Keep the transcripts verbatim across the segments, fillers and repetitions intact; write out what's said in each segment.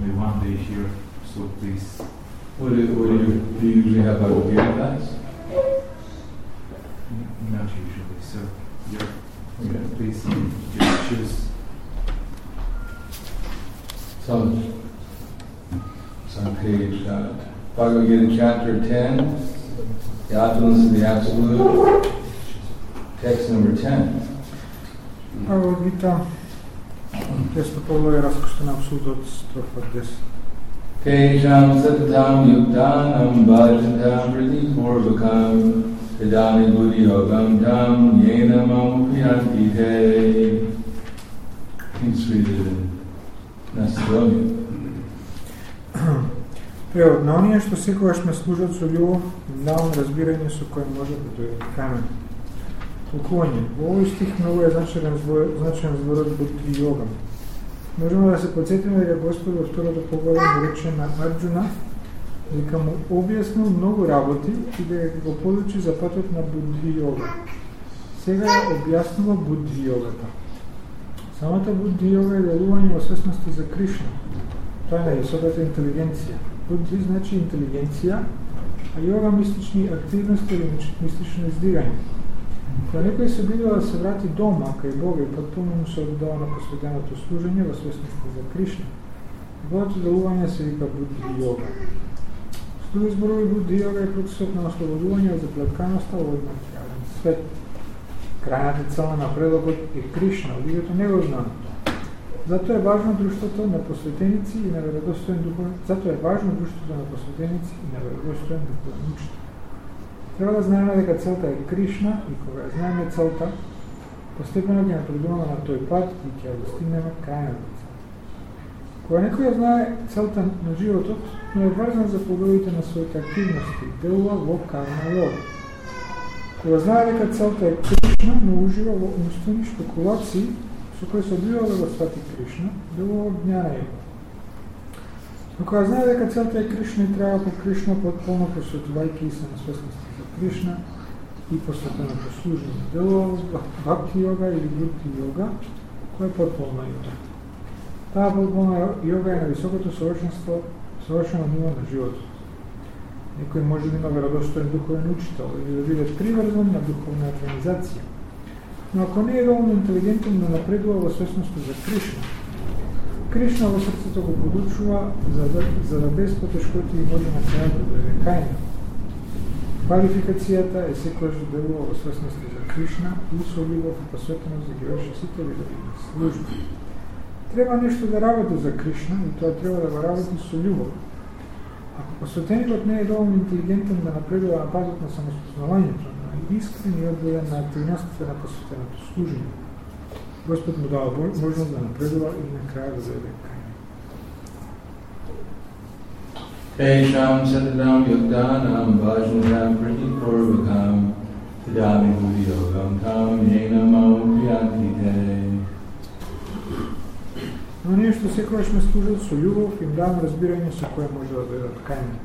only one day here, so please. What do, what do, you, do you usually have a beer class? Not usually, so yeah. Okay. Please just choose. So, it's on page uh, Bhagavad Gita chapter ten, the opulence of the absolute, text number ten. Bhagavad Gita, deseto poglavje, raskošten apsolut, strofa deset. Tejam satatam yuktanam bhajantam priti purvakam tadami buddhi yogam tam yena mam priyanti te. Please read it in Macedonian. Превод на оние што секогаш ме служат со љубов, давам разбирање со кое може да дојде кај мене. Толкување. Во овој стих многу е значаен зборот будхи йогам. Можеме да се подсетиме дека Господ во второто поглавје му рече на Арџуна дека му објаснил многу работи и дека го подучи за патот на будхи йога. Сега ја објаснува будхи йогата. Самата будхи йога е делување во свесности за Кришна. Тоа е највисоката интелигенција. Будхи значи интелигенција, а йога мистични активности или мистично издигање. Кога некој се обидува да се врати дома кај Бога и потполно му се оддава на посветеното служење во свесност за Кришна, неговото делување се вика будхи йога. С други зборови, будхи йога е процесот на ослободување од заплетканоста во материјален свет. Крајната цел на напредокот е Кришна, луѓето не го знаат тоа. Затоа е важно друштвото на посветеници и на веродостоен духовен, затоа е важно друштвото на посветеници и на веродостоен духовен учител. Треба да знаеме дека целта е Кришна и кога ја знаеме целта, постепено ќе напредуваме на тој пат и ќе ја достигнеме крајната цел. Кога некој ја знае целта на животот, но е врзан за плодовите на своите активности, делува во карма йога. Кога знае дека целта е Кришна, но ужива во умствени шпекулации со кои се обидува да го свати Кришна, делува во ѓняна йога. Но кога знае дека целта е Кришна и треба по Кришна потполно посветувајќи се на свесност за Кришна и посветеното служење, делува во бхакти йога или будхи йога, која е потполна йога. Таа потполна йога е на високото совршенство, совршено ниво на животот. Некој може да има веродостоен духовен учител или да биде приврзан на духовна организација. Но ако не е доволно интелигентен да напредува во свесноста за Кришна, Кришна во срцето го подучува за да, за да без потешкоти и може на крај да дојде кај него. Квалификацијата е секојаш да делува во свесноста за Кришна и со љубов и посветеност да ги врши сите видови служби. Треба нешто да работи за Кришна и тоа треба да го работи со љубов. Ако посветеникот не е доволно интелигентен да напредува на патот на самоспознавањето, на искрен и оддаден на активностите на посветеното служење, Господ му дава можност да напредува и на краја да зајде кај него. Tejam satatam yuktanam bhajantam priti purvakam tadami buddhi yogam tam yena mam priyanti te. Но ние што секогаш ме служат со љубов, им давам разбирање со кое може да дојдат кај мене.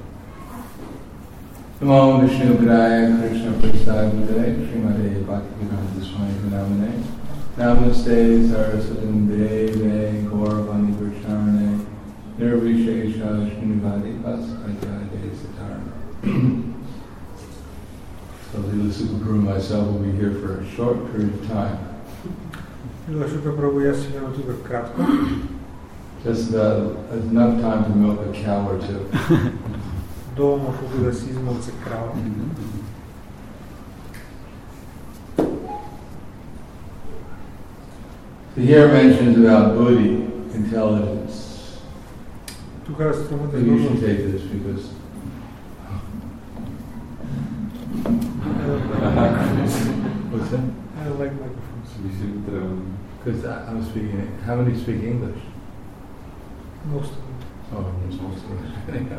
Namo Vishnu Padaya Krishna Prasad Buddhaya Srimate Bhaktivedanta Swami Namane Namaste Saraswatam Deve Gauravani Pracharane Nirvishesha Srinivadi Vaskajade Satarana. So Lila Supaguru and myself will be here for a short period of time. Лила Шука Прабу, јас ќе имам тука кратко. Just uh, enough time to milk a cow or two. Доволно колку да се измолце крава. So here mentions about buddhi, intelligence. Тука ставаме Maybe you should take this because what's that? I don't like microphones. Because I'm speaking. How many speak English? Most of them. Oh, yes, most of them.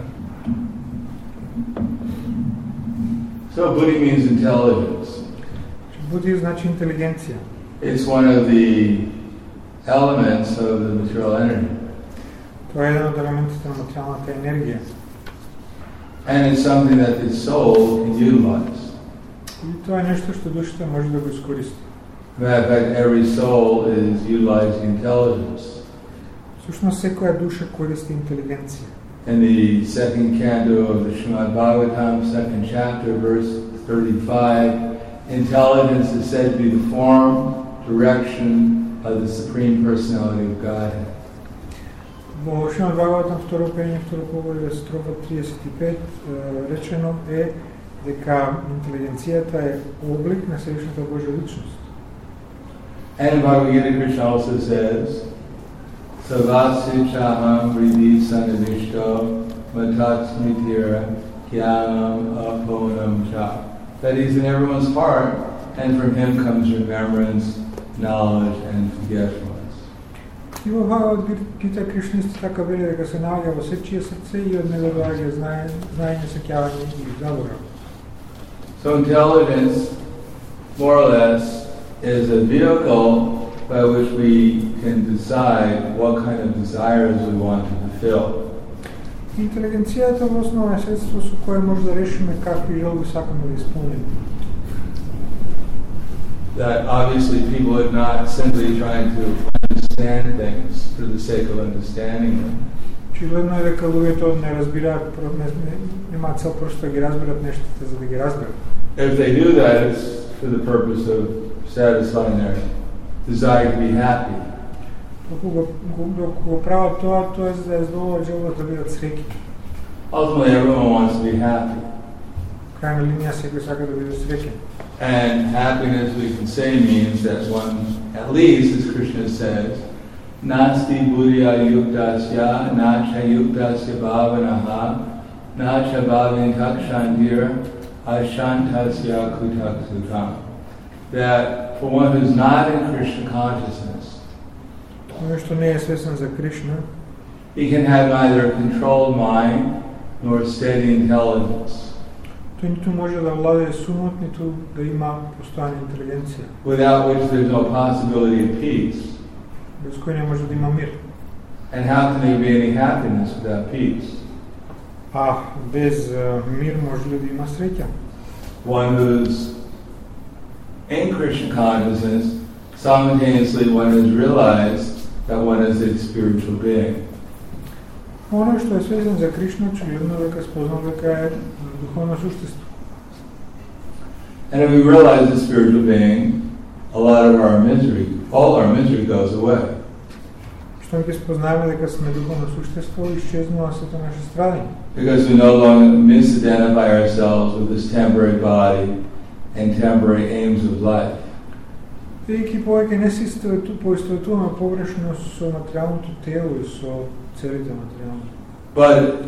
So buddhi means intelligence. Будхи значи интелигенција. It's one of the elements of the material energy. Тоа е еден од елементите на материјалната енергија. And it's something that the soul can utilize. И тоа е нешто што душата може да го искористи. Matter of fact, every soul is utilizing intelligence. Со Всъщност всяка душа користи интелигенция. In the second canto of the Srimad Bhagavatam, second chapter, verse thirty-five, intelligence is said to be the form, direction of the Supreme Personality of Godhead. Во Шримад Бхагаватам второ пење, второ поглавје, строфа тридесет и пет, речено е дека интелигенцијата е облик на Севишната Божја личност. And Bhagavad Gita Krishna also says, Savasya chaham vriddhi sanavishto matat smitira jnanam aponam cha. That he's in everyone's heart, and from him comes remembrance, knowledge, and forgetfulness. И во Бхагават Гита Кришна исто така вели дека се наоѓа во сечие срце и од него доаѓа знаење, знаење, сеќавање и заборав. So intelligence, more or less, is a vehicle by which we can decide what kind of desires we want to fulfill. Интелигенцијата во основа е средство со кое може да решиме какви желби сакаме да исполниме. That obviously people are not simply trying to understand things for the sake of understanding them. Очигледно е дека луѓето не разбираат, не, не, немаат цел просто да ги разберат нештата за да ги разберат. If they do that, it's for the purpose of satisfying their desire to be happy. Докато го, го, го прават тоа, тоа е за да е задоволат желбата да бидат среќни. Ultimately, everyone wants to be happy. Крајна линија секој сака да биде среќен. And happiness, we can say, means that one, at least, as Krishna says, Nasti buddhya yuktasya, nacha yuktasya bhavanaha, nacha bhavintakshantir, ashantasya kutaksutam. That for one who's not in Krishna consciousness, Оној што не е свесен за Кришна, he can have neither a controlled mind nor steady intelligence, тој ниту може да владее сумот, ниту да има постојана интелигенција, without which there's no possibility of peace. без кој не може да има мир. And how can there be any happiness without peace? А без uh, мир може ли да има среќа? One who's in Krishna consciousness, simultaneously one has realized that one is a spiritual being. Оној што е свесен за Кришна, очигледно дека спознал дека е духовно суштество. And if we realize the spiritual being, a lot of our misery, all our misery goes away. Штом ќе спознаеме дека сме духовно суштество, исчезнува сето наше страдање. Because we no longer misidentify ourselves with this temporary body and temporary aims of life. Бидејќи повеќе не се поистоветуваме погрешно со материјалното тело и со целите материјални. But,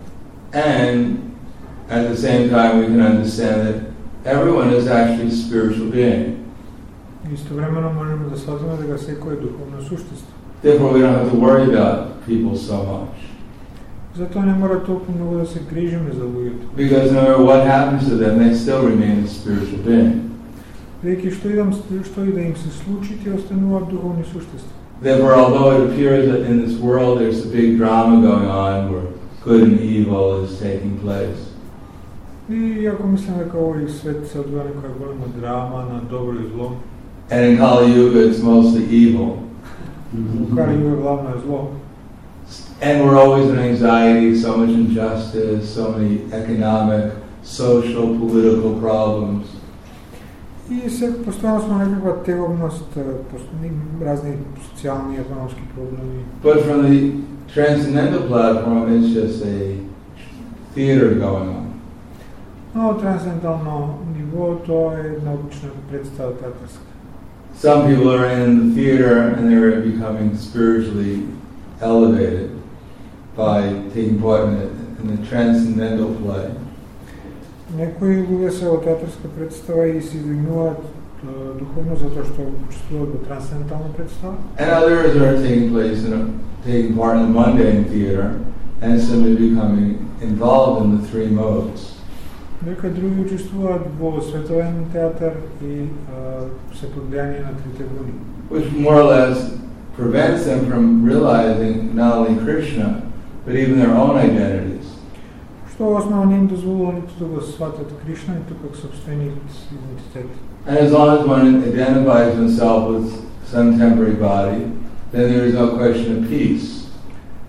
and at the same time we can understand that everyone is actually a spiritual being. Истовремено можеме да сватиме дека секој е духовно суштество. Therefore we don't have to worry about people so much. Затоа не мора толку многу да се грижиме за луѓето. Because no matter what happens to them, they still remain a spiritual being. Бидејќи што идам што и да им се случи, тие остануваат духовни суштества. Therefore, although it appears that in this world there's a big drama going on where good and evil is taking place, И ако мислам дека овој свет се одвива некоја голема драма на добро и зло, and in Kali Yuga it's mostly evil, Кали Юга главно е зло, and we're always in anxiety, so much injustice, so many economic, social, political problems. и се постојано сме некаква тегобност, разни социјални и економски проблеми. But from the transcendental platform, it's just a theater going on. Но од трансцендентално ниво тоа е една обична представа театарска. Some people are in the theater and they're becoming spiritually elevated by taking part in the, in the transcendental play. Некои луѓе се во театарска представа и се издигнуваат духовно затоа што учествуваат во трансцендентална представа. And others are taking place in a, taking part in the mundane theater and simply becoming involved in the three modes. Нека други учествуваат во световен театар и а, се под влијание на трите гуни. Which more or less prevents them from realizing not only Krishna, but even their own identities. Што основно не им дозволува ниту да го сватат Кришна, ниту како сопствениот идентитет. And as long as one identifies himself with some temporary body, then there is no question of peace.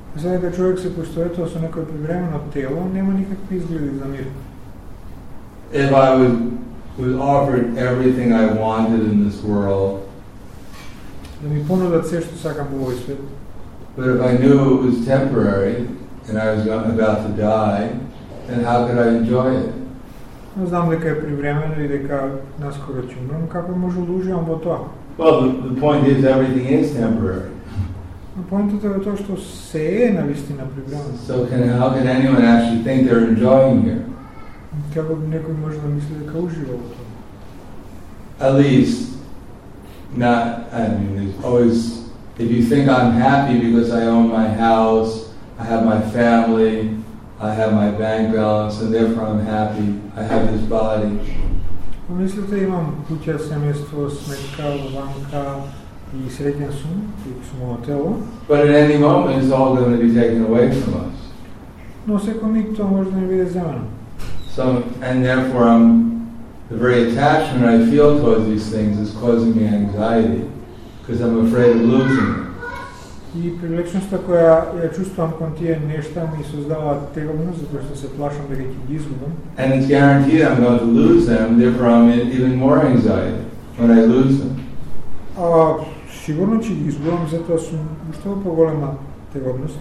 Sada kad čovjek se poistovjetuje sa neko privremeno telo, nema nikakvi izgledi za mir. If I was, was offered everything I wanted in this world, Da mi ponudat sve što sakam u ovoj svijetu. but if I knew it was temporary and I was go- about to die, then how could I enjoy it? No, znam дека je privremeno i дека naskoro ću umrem, kako možu da uživam во тоа? Well, the, the point is everything is temporary. Но поинтата е тоа што се е на вистина приvremено. So can, how can anyone actually think they're enjoying here? Како некој може да мисли дека ужива во тоа? At least, not, I mean, there's always, if you think I'm happy because I own my house, I have my family, I have my bank balance, and therefore I'm happy, I have this body. Помислите, имам куќа, семејство, сметка, банка и среќен сум, и сум во тело, But at any moment, it's all going to be taken away from us. но секој миг тоа може да ни биде земено. So, and therefore I'm, the very attachment I feel towards these things is causing me anxiety, because I'm afraid of losing them. И привлечноста која ја чувствувам кон тие нешта ми создава тегобност, затоа што се плашам дека ќе ги изгубам. And it's guaranteed I'm going to lose them, therefore I'm in even more anxiety when I lose them. А сигурно ќе ги изгубам, затоа сум уште во поголема тегобност.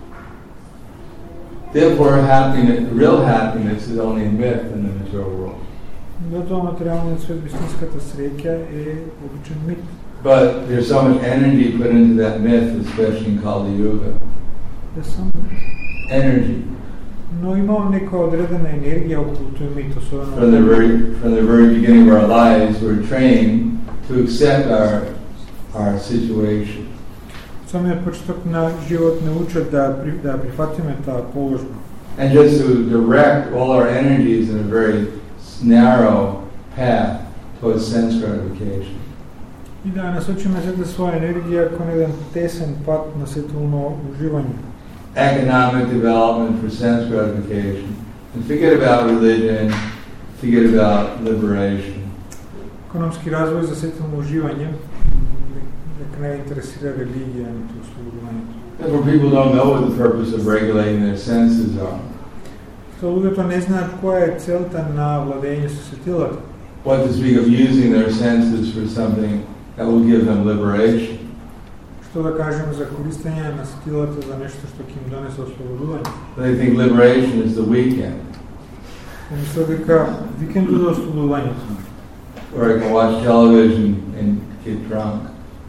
Therefore, happiness, real happiness is only a myth in the material world. Затоа материјалниот свет, вистинската среќа е обичен мит. But there's so much energy put into that myth, especially in Kali Yuga. Е само Energy. Но има нека одредена енергија околу тој мит, особено From the very from the very beginning of our lives, we're trained to accept our our situation. самиот почеток на живот не учат да при, да прифатиме таа положба. And just to direct all our energies in a very narrow path towards sense gratification. И да насочиме сета своја енергија кон еден тесен пат на сетилно уживање. Economic development for sense gratification. And forget about religion, forget about liberation. Економски развој за сетилно уживање, дека не интересира религија ниту ослободувањето. Therefore, people don't know what the purpose of regulating their senses are. Што луѓето не знаат која е целта на владење со сетилата. What to speak of using their senses for something that will give them liberation. Што да кажем за користење на сетилата за нешто што ќе им донесе ослободување. They think liberation is the weekend, Мислам дека викендот е ослободувањето. where I can watch television and get drunk.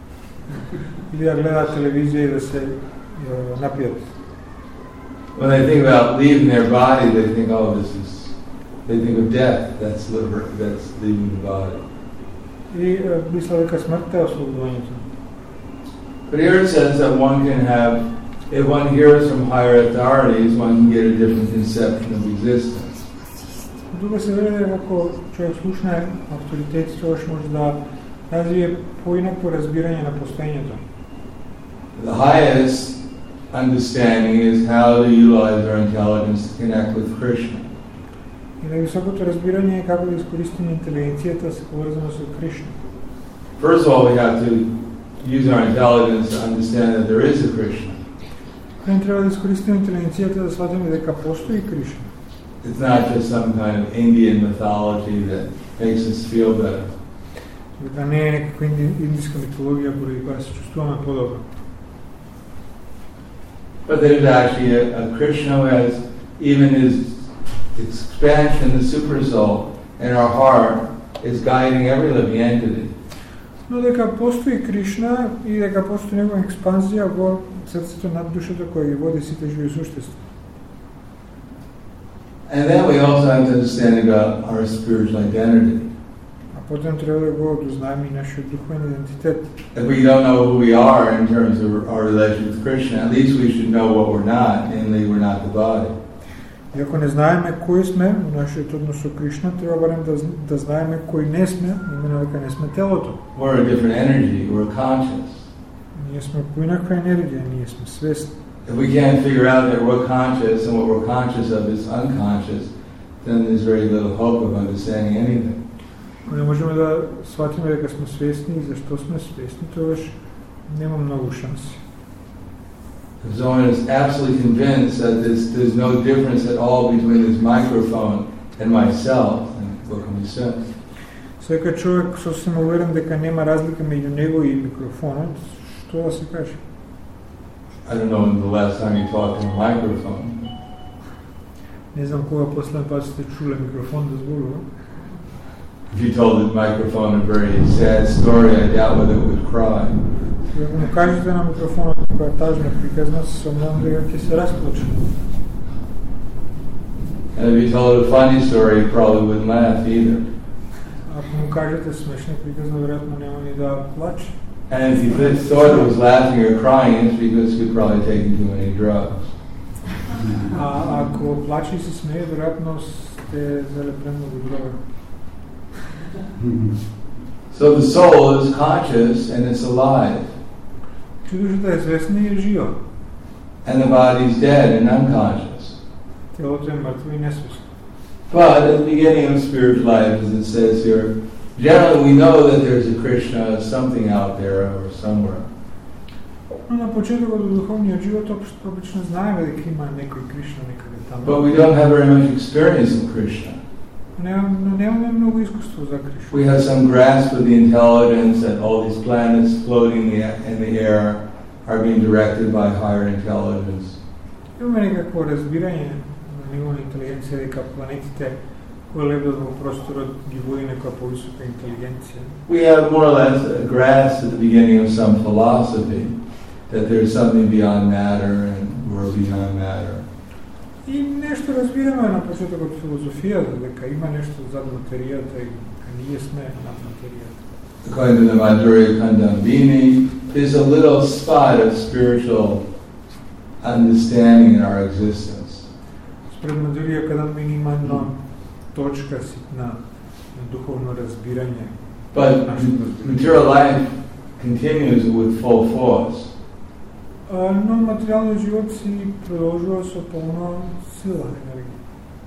Или да гледаат телевизија и да се е, напијат. When they think about leaving their body, they think, oh, this is, they think of death, that's liber, that's leaving the body. И е, мисла дека смртта е ослободувањето. But here it says that one can have, if one hears from higher authorities, one can get a different conception of existence. Тука се вели дека ако човек слушне авторитети, тогаш може да развие поинако разбирање на постоењето. The highest understanding is how to utilize our intelligence to connect with Krishna. И највисокото разбирање е како да искористиме интелигенцијата да се поврзаме со Кришна. First of all, we have to use our intelligence to understand that there is a Krishna. Прво треба да искористиме интелигенцијата да сватиме дека постои Кришна. It's not just some kind of Indian mythology that makes us feel better. Дека не е некаква индиска митологија поради која се чувствуваме подобро. But there's actually a, a Krishna who has even his expansion, the super soul, in our heart is guiding every living entity. Но дека постои Кришна и дека постои негова експанзија во срцето над душата која ги води сите живи суштества. And then we also have to understand about our spiritual identity. А потом треба да го дознаеме и нашиот духовен идентитет. If we don't know who we are in terms of our relationship with Krishna, at least we should know what we're not, namely we're not the body. И ако не знаеме кои сме во нашиот однос со Кришна, треба барем да, да знаеме кои не сме, именно дека не сме телото. We're a different energy, we're conscious. Ние сме поинаква енергија, ние сме свесни. If we can't figure out that we're conscious and what we're conscious of is unconscious, then there's very little hope of understanding anything. Ако не можеме да сватиме дека сме свесни и зашто сме свесни, тогаш нема многу шанси. If someone is absolutely convinced that this, there's no difference at all between this microphone and myself, then what can we say? Сега човек сосем уверен дека нема разлика меѓу него и микрофонот, што да се каже? I don't know when the last time you talked to a microphone. Не знам кога последен пат сте чуле микрофон да зборува. If you told the microphone a very sad story, I doubt whether it would cry. Ако му кажете на микрофонот која тажна приказна, се сомневам дека ќе се расплаче. And if you told a funny story, you probably wouldn't laugh either. Ако му кажете смешна приказна, веројатно нема ни да плаче. And if you thought it was laughing or crying, it's because you'd probably taken too many drugs. А ако плаче и се смее, веројатно сте взели премногу дрога. So the soul is conscious and it's alive. Че душата е свесна и е жива. And the body's dead and unconscious. Телото е мртво и несвесно. But at the beginning of spiritual life, as it says here, generally we know that there's a Krishna, something out there or somewhere. Но на почетокот од духовниот живот обично знаеме дека има некој Кришна некаде таму. But we don't have very much experience of Krishna. Но немаме многу искуство за Кришна. We have some grasp of the intelligence that all these planets floating in the, in the air are being directed by higher intelligence. Имаме некакво разбирање на ниво на интелигенција дека планетите кои лебдат во просторот ги води некоја повисока интелигенција. We have more or less a grasp at the beginning of some philosophy that there's something beyond matter and we're beyond matter. И нешто разбираме на почетокот од филозофијата, дека има нешто зад материјата и дека ние сме над материјата. According to the Madhurya Kandambini, there's a little spot of spiritual understanding in our existence. Според Мадурија Кандамбини има една точка ситна на духовно разбирање. But material life continues with full force. Но материјалниот живот си продолжува со полна сила, енергија.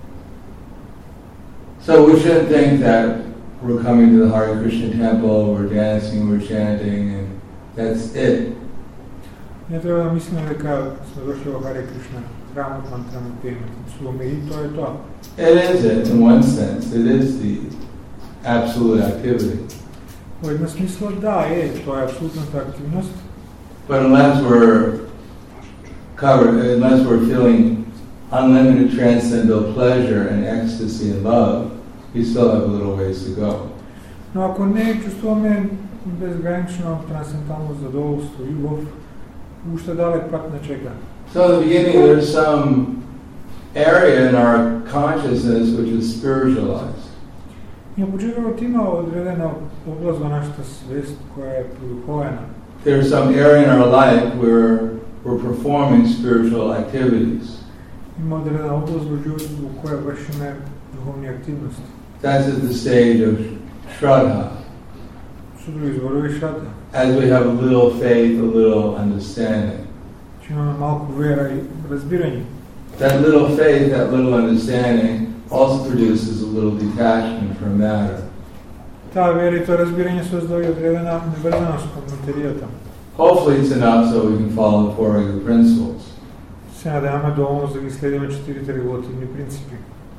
So we shouldn't think that we're coming to the Hare Krishna temple, we're dancing, we're chanting, and that's it. Не треба да мислиме дека сме дошли во Харе Кришна храмот, мантраме, пееме, танцуваме и тоа е тоа. It is it, in one sense. It is the absolute activity. Во една смисла да, е, тоа е апсолутната активност. But unless we're covered, unless we're feeling unlimited transcendental pleasure and ecstasy and love, we still have a little ways to go. Но ако не чувствуваме безгранично трансцендентално задоволство и любов, уште далек пат не чека. So at the beginning there's some area in our consciousness which is spiritualized. И на почетокот има одредена област во нашата свест која е продуховена. There's some area in our life where we're performing spiritual activities. Има одредена област во животот во која вршиме духовни активности. That's at the stage of Shraddha. Со други зборови шрада. As we have a little faith, a little understanding. Че имаме малку вера и разбирање. That little faith, that little understanding also produces a little detachment from matter. Таа вера и тоа разбирање создава одредена неврзаност кон материјата. Hopefully it's enough so we can follow the four regular principles. Се надеваме доволно за да ги следиме четирите регулативни принципи.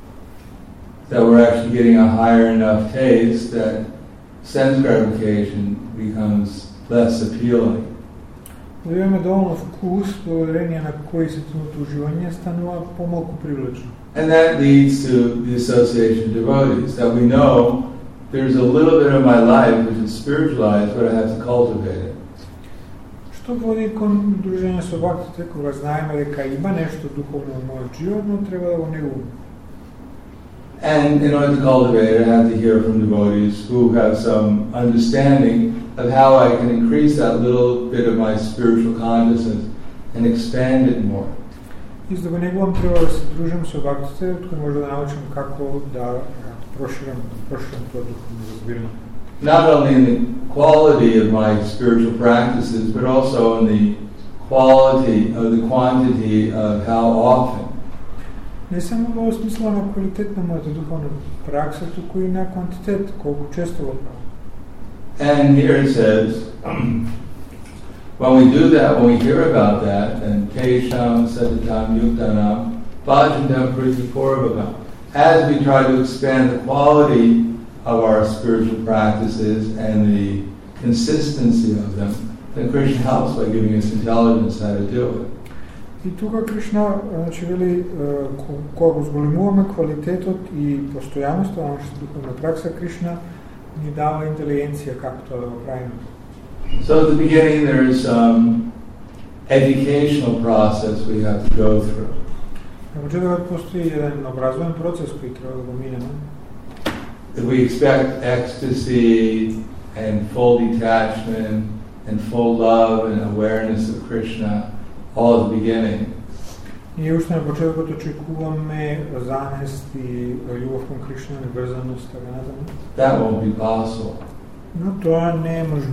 That we're actually getting a higher enough taste that sense gratification becomes less appealing. Да имаме доволно вкус, благодарение на кој сетивното уживање станува помалку привлечно. And that leads to the association of devotees, that we know there's a little bit of my life which is spiritualized, but I have to cultivate it. Што води кон дружење со бактите, кога знаеме дека има нешто духовно во мојот живот, но треба да го негуваме. And in order to cultivate it, I have to hear from devotees who have some understanding of how I can increase that little bit of my spiritual consciousness and expand it more. И за да го негувам треба да се дружам со бактите, од кои може да научам како да проширам, да проширам тоа духовно разбирање. Not only in the quality of my spiritual practices, but also in the quality of the quantity of how often. Не само во смисла на квалитет на мојата духовна пракса, туку и на квантитет, колку често го правам. And here it says, When we do that, when we hear about that, then Tesham Satatam Yuktanam Bhajantam Pritipurvakam. As we try to expand the quality of our spiritual practices and the consistency of them, then Krishna helps by giving us intelligence how to do it. И тука Кришна, значи, вели, кога зголемуваме квалитетот и постојаноста на нашата духовна пракса, Кришна ни дава интелигенција како тоа да го правиме. So at the beginning there is some educational process we have to go through. На почетокот постои еден образовен процес кој треба да го минеме. If we expect ecstasy and full detachment and full love and awareness of Krishna all at the beginning, Ние уште на почетокот очекуваме занест и љубов кон Кришна, неврзаност, така натаму. that won't be possible. Но тоа не е можно.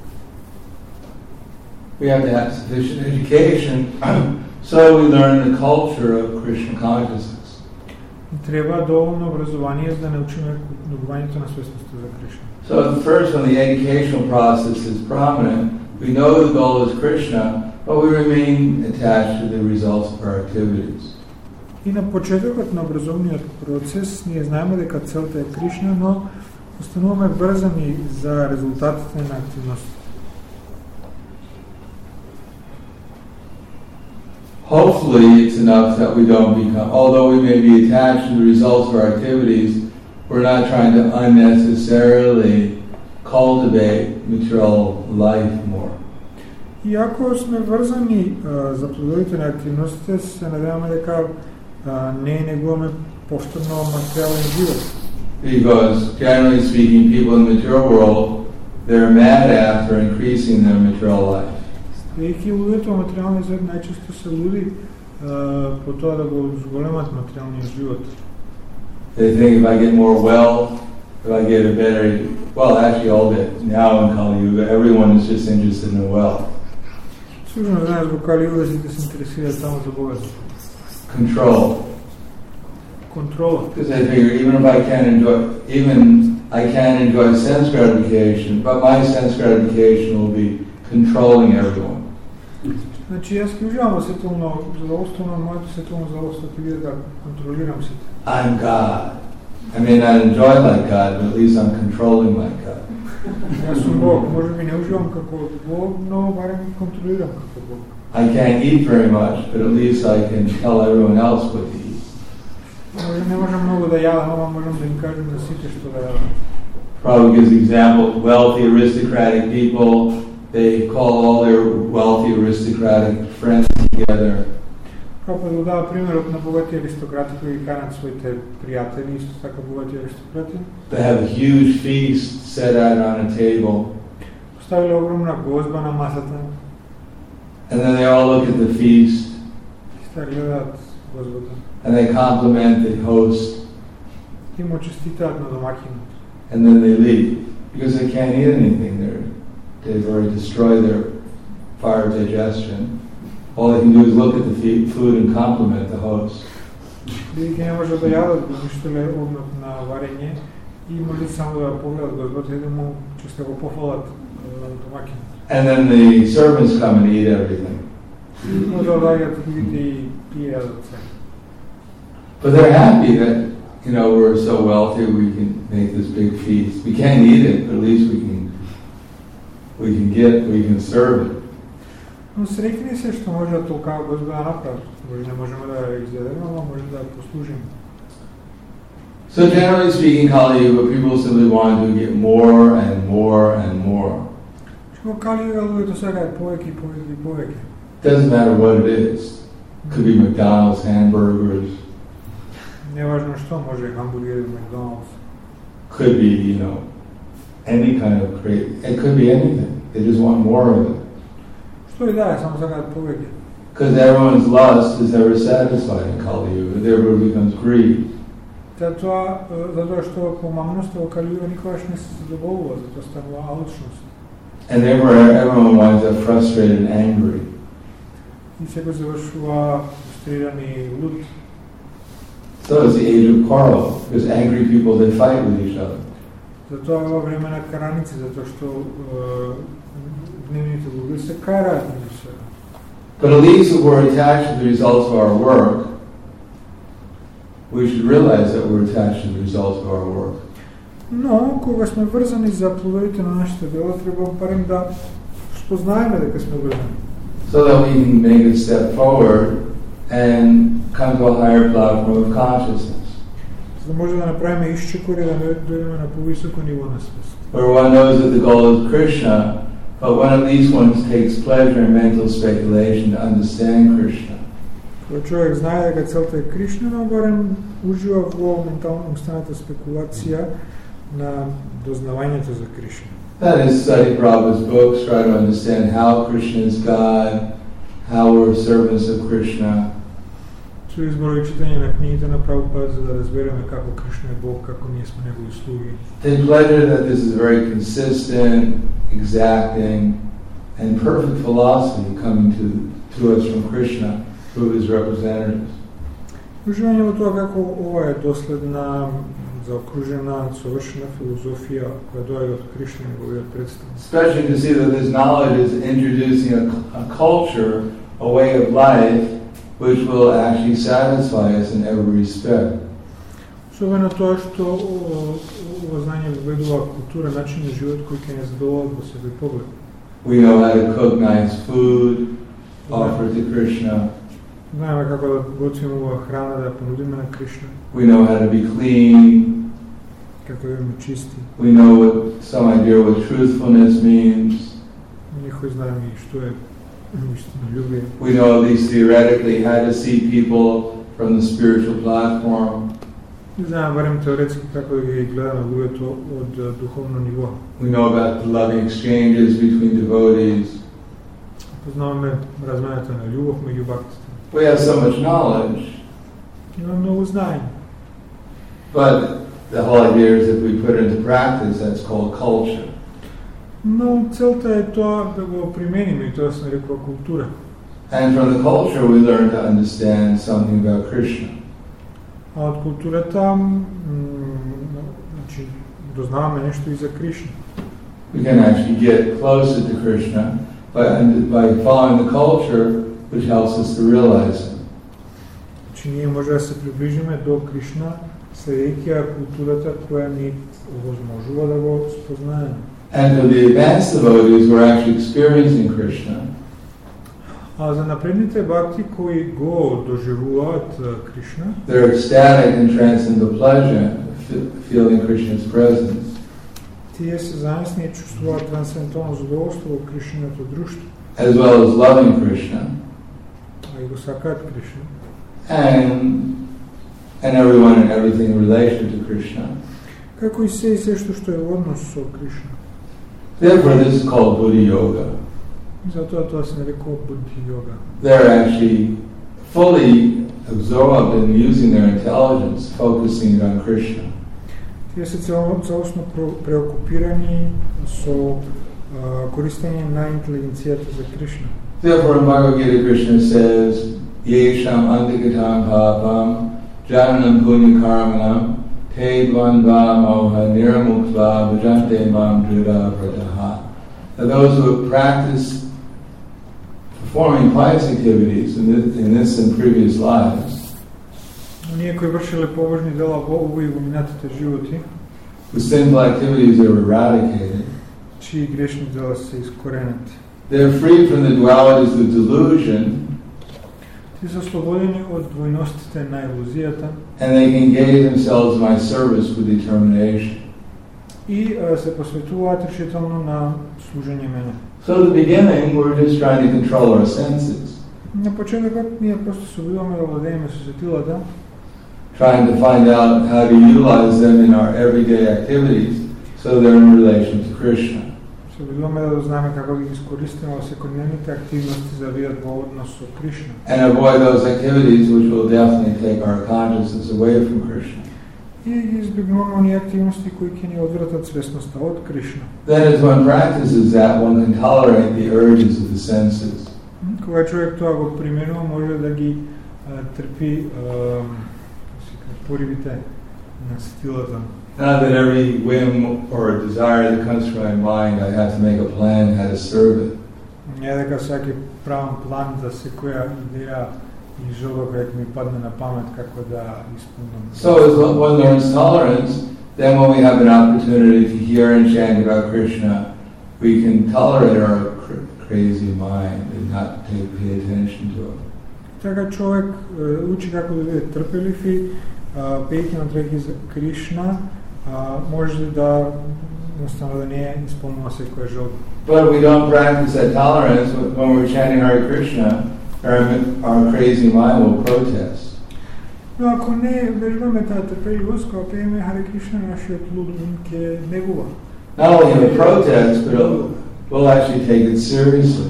We have to have sufficient education, so we learn the culture of Krishna consciousness. Треба доволно образование за да научиме добивањето на свесноста за Кришна. So at first, when the educational process is prominent, we know the goal is Krishna, but we remain attached to the results of our activities. И на почетокот на образовниот процес ние знаеме дека целта е Кришна, но остануваме врзани за резултатите на активност. Hopefully, it's enough that we don't become, although we may be attached to the results of our activities, we're not trying to unnecessarily cultivate material life more. И ако сме врзани а, за плодовите на активностите, се надеваме дека а, не негуваме повторно материален живот. Because, generally speaking, people in the material world, they're mad after increasing their material life. Стоејќи луѓето во материјалниот свет најчесто се луди а, по тоа да го зголемат материјалниот живот. They think if I get more wealth, if I get a better, well, actually all that now in Kali Yuga, everyone is just interested in wealth. Сигурно знаеш во Кали Юга сите се интересираат само за богатство. Control. Контрола. Because I figure even if I can't enjoy, even I can't enjoy sense gratification, but my sense gratification will be controlling everyone. Значи јас ќе уживам во сетилно задоволство, но моето сетилно задоволство ќе биде да контролирам сите. I'm God. I may not enjoy like God, but at least I'm controlling like God. Јас сум Бог, може би не уживам како Бог, но барем контролирам како Бог. I can't eat very much, but at least I can tell everyone else what to eat. Може не можам многу да јадам, ама можам да им кажам на сите што да јадам. Probably gives example, wealthy aristocratic people, they call all their wealthy aristocratic friends together. Како да дава примерот на богати аристократи кои канат своите пријатели, исто така богати аристократи. They have a huge feast set out on a table. Поставиле огромна гозба на масата. And then they all look at the feast. Ста гледаат гозбата. And they compliment the host. И му честитаат на домакинот. And then they leave because they can't eat anything. They're, they've already destroyed their fire digestion. All they can do is look at the food and compliment the host. Бидејќи не може да јадат, уништиле огнот на варење и може само да погледат гозбата и да му често го пофалат домакинот. And then the servants come and eat everything. И да доаѓаат луѓето и пијаат се. But they're happy that, you know, we're so wealthy we can make this big feast. We can't eat it, but at least we can we can get we can serve it. Но среќни се што може да толкава гозба да направат. Може не можеме да ја изедеме, ама може да ја послужиме. So generally speaking, Kali Yuga, people simply want to get more and more and more. Во Кали Юга луѓето сакаат повеќе и повеќе и повеќе. Doesn't matter what it is. Could be McDonald's hamburgers. Неважно што, може хамбургери од Макдоналдс. Could be, you know, any kind of great. It could be anything. They just want more of it. Што и да е, само сакаат повеќе. Because everyone's lust is never satisfied in Kali Yuga. Therefore it becomes greed. Затоа, затоа што помамноста во Кали Юга никогаш не се задоволува, затоа станува алчност. And therefore everyone winds up frustrated and angry. И секој завршува фрустриран и луд. So it's the age of quarrel, because angry people, they fight with each other. Затоа е ова време на караници, затоа што е, дневните луѓе се караат меѓу себе. But at least if we're attached to the results of our work, we should realize that we're attached to the results of our work. Но, кога сме врзани за плодовите на нашите дела, треба барем да спознаеме дека сме врзани. So that we can make a step forward and come to a higher platform of consciousness. За да може да направиме исчекори, да дојдеме на повисоко ниво на свест. Where one knows that the goal is Krishna, but when at least one takes pleasure in mental speculation to understand Krishna. Кога човек знае дека целта е Кришна, но барем ужива во ментално умствената спекулација на дознавањето за Кришна. That is, study Prabhupada's books, try to understand how Krishna is God, how we're servants of Krishna. Со избор и читање на книгите на Прабхупада за да разбереме како Кришна е Бог, како ние сме негови слуги. Take pleasure that this is a very consistent, exacting, and perfect philosophy coming to, to us from Krishna through his representatives. Уживање во тоа како ова е доследна, заокружена, совршена филозофија која доаѓа од Кришна и неговиот представник. Especially to see that this knowledge is introducing a, a culture, a way of life, which will actually satisfy us in every respect. Особено тоа што ова знање введува култура, начин на живот кој ќе не задоволува во секој поглед. We know how to cook nice food, offer to Krishna. Знаеме како да готвиме убава храна, да ја понудиме на Кришна. We know how to be clean. Како да бидеме чисти. We know what, some idea what truthfulness means. Некој знаеме и што е истинолюбие. We know at least theoretically how to see people from the spiritual platform. Знаеме барем теоретски како да ги гледаме луѓето од духовно ниво. We know about the loving exchanges between devotees. Познаваме размената на љубов меѓу бактите. We have so much knowledge. Имаме многу знаење. But the whole idea is if we put it into practice, that's called culture. Но целта е тоа да го примениме и тоа се нарекува култура. And from the culture we learn to understand something about Krishna. А од културата значи дознаваме нешто и за Кришна. We can actually get closer to Krishna by, by following the culture, which helps us to realize Him. Значи ние може да се приближиме до Кришна следејќи ја културата која ни овозможува да го спознаеме. And for the advanced devotees who are actually experiencing Krishna, а за напредните бакти кои го доживуваат Кришна, they're ecstatic and transcendental pleasure, feeling Krishna's presence. Тие се заесни и чувствуваат трансцендентално задоволство во Кришниното друштво. As well as loving Krishna. А и го сакаат Кришна. And and everyone and everything in relation to Krishna. Како и се и се што што е во однос со Кришна. Therefore, this is called Buddha Yoga. Затоа тоа се нарекува Будди йога. They're actually fully absorbed in using their intelligence, focusing it on Krishna. Тие се целосно преокупирани со користење на интелигенцијата за Кришна. Therefore, in Bhagavad Gita, Krishna says, Yesham antikatam papam jananam punya karmanam te dvandva moha niramuktva bhajante mam drida vrataha. That those who practice performing pious activities in this, in this and previous lives, ние кои вршеле побожни дела во овој и во минатите животи, the sinful activities are eradicated. чии грешни дела се искоренати. They're free from the dualities of delusion. Тие се ослободени од двојностите на илузијата. And they can engage themselves in my service with determination. И се посветуваат решително на служење мене. So at the beginning, we're just trying to control our senses. На почетокот ние просто се обидуваме да владееме со сетилата, trying to find out how to utilize them in our everyday activities so they're in relation to Krishna. се обидуваме да дознаеме како да ги искористиме во секојдневните активности за да бидат во однос со Кришна. And avoid those activities which will definitely take our consciousness away from Krishna. И ги избегнуваме оние активности кои ќе ни одвратат свесноста од Кришна. Then as one practices that, one can tolerate the urges of the senses. Кога човек тоа го применува, може да ги а, трпи а, поривите на сетилата. Not that every whim or desire that comes to my mind, I have to make a plan how to serve it. Не е дека сега ќе правам план за секоја идеја и желба која ќе ми падне на памет како да исполнам. So as one learns tolerance, then when we have an opportunity to hear and chant about Krishna, we can tolerate our cr- crazy mind and not take, pay attention to it. Така човек е, учи како да биде трпелив и пејќи на треки за Кришна, а, може да едноставно да не исполнува секоја желба. But if we don't practice that tolerance, when we're chanting Hare Krishna, our, our crazy mind will protest. Но ако не вежбаме таа трпеливост, кога пееме Харе Кришна, нашиот луд ум ќе негува. Not only will protest, but it'll, we'll actually take it seriously.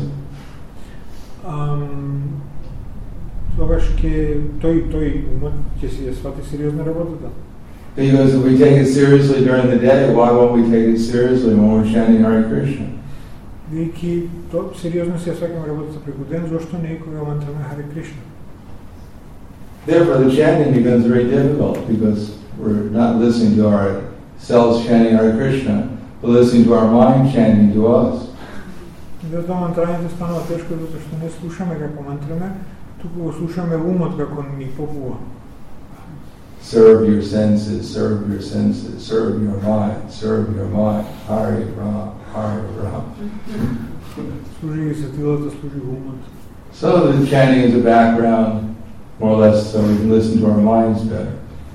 Um, тогаш ќе тој тој умот ќе си ја свати сериозна работата. Because if we take it seriously during the day, why won't we take it seriously when we're chanting Hare Krishna? Бидејќи то сериозно си ја сваќаме работата преку ден, зошто не и кога мантраме Харе Кришна? Therefore, the chanting becomes very difficult because we're not listening to ourselves chanting Hare Krishna, but listening to our mind chanting to us. Затоа мантрањето станува тешко затоа што не слушаме како мантраме, туку го слушаме умот како ни попува. Serve your senses, serve your senses, serve your mind, serve your mind. Hare Ram, Hare Ram. Служи ги сетилата, служи го умот. So the chanting is a background, more or less, so we can listen to our minds better.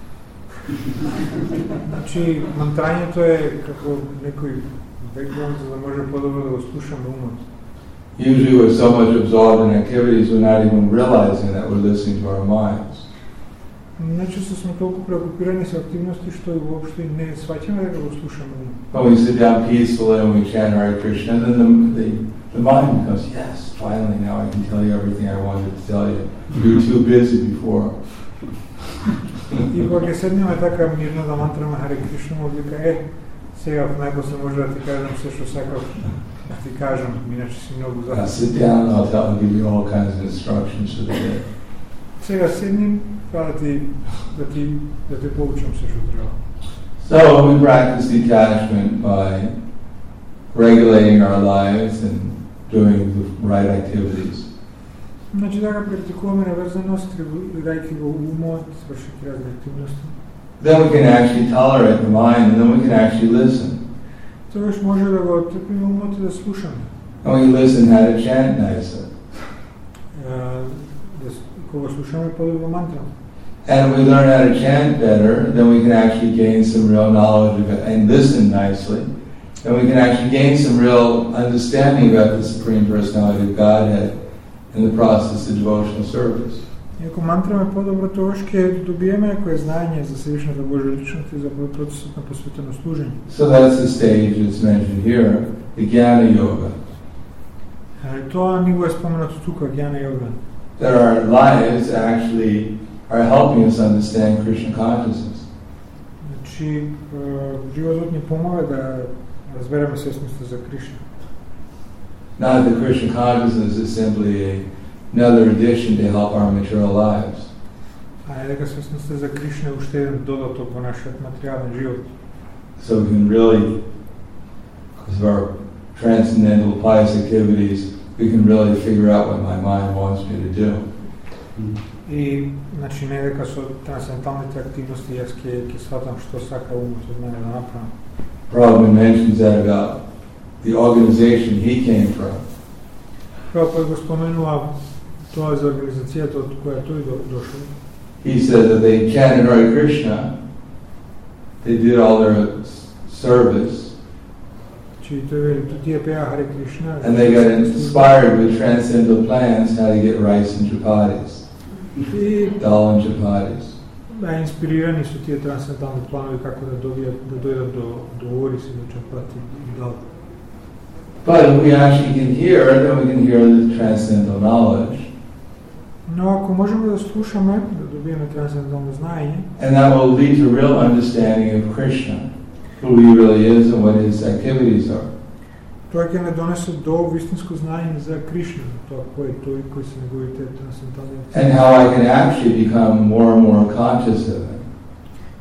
Значи мантрањето е како некој бекграунд за да може подобро да го слушаме умот. Usually we're so much absorbed in activities we're not even realizing that we're listening to our minds. Нечесто сме толку преокупирани со активности што воопшто не сваќаме дека го слушаме умот. When we sit down peacefully and we chant Hare Krishna, then the, the, the mind becomes, yes, finally now I can tell you everything I wanted to tell you. You were too busy before. И кога ќе седнеме така мирно да мантраме Харе Кришна, му вика, е, сега најпосле може да ти кажам се што сакав да ти кажам, иначе си многу Now занат. sit down and I'll tell, I'll give you all kinds of instructions for the day. Сега седнем, па да ти да ти да те поучам се што треба. So we practice detachment by regulating our lives and doing the right activities. Значи така практикуваме наврзаност, регулирајќи го умот, свршејќи разни активности. Then we can actually tolerate the mind and then we can actually listen. Тогаш може да го трпиме умот и да слушаме. And we listen how to chant nicely. Да кога слушаме подобро мантрам. And if we learn how to chant better, then we can actually gain some real knowledge of it and listen nicely. And we can actually gain some real understanding about the Supreme Personality of Godhead in the process of devotional service. И ако мантраме подобро, тогаш ќе добиеме некое знаење за Всевишната Божја личност и за процесот на посветено служење. So that's the stage that's mentioned here, the Jnana Yoga. Тоа ни го е споменато тука, Гјана йога. That our lives actually are helping us understand Krishna consciousness. Значи, животот ни помага да разбереме свесноста за Кришна. Not that Krishna consciousness is simply a, another addition to help our material lives. А е дека свесноста за Кришна е уште еден додаток во нашиот материјален живот. So we can really, because of our transcendental pious activities, we can really figure out what my mind wants me to do. И значи не дека со трансценденталните активности јас ќе ќе сватам што сака умот од мене да направам. Prabhupada mentions that about the organization he came from. Прабхупад го споменува тоа за организацијата од која тој дошол. He said that they chanted Hare Krishna, they did all their service, Чи тој вели тие пеа Харе Кришна. and they got inspired with transcendental plans how to get rice and chapatis, И dal and chapatis. беа инспирирани со тие трансцендентални планови како да добијат да дојдат до до орис и до чапати и дал. But if we actually can hear, then we can hear the transcendental knowledge. Но ако можеме да слушаме, да добиеме трансцендентално знаење, And that will lead to real understanding of Krishna, who he really is and what his activities are. тоа ќе не донесе до вистинско знаење за Кришна, тоа кој е тој, кои се неговите трансцендентални And how I can actually become more and more conscious of him.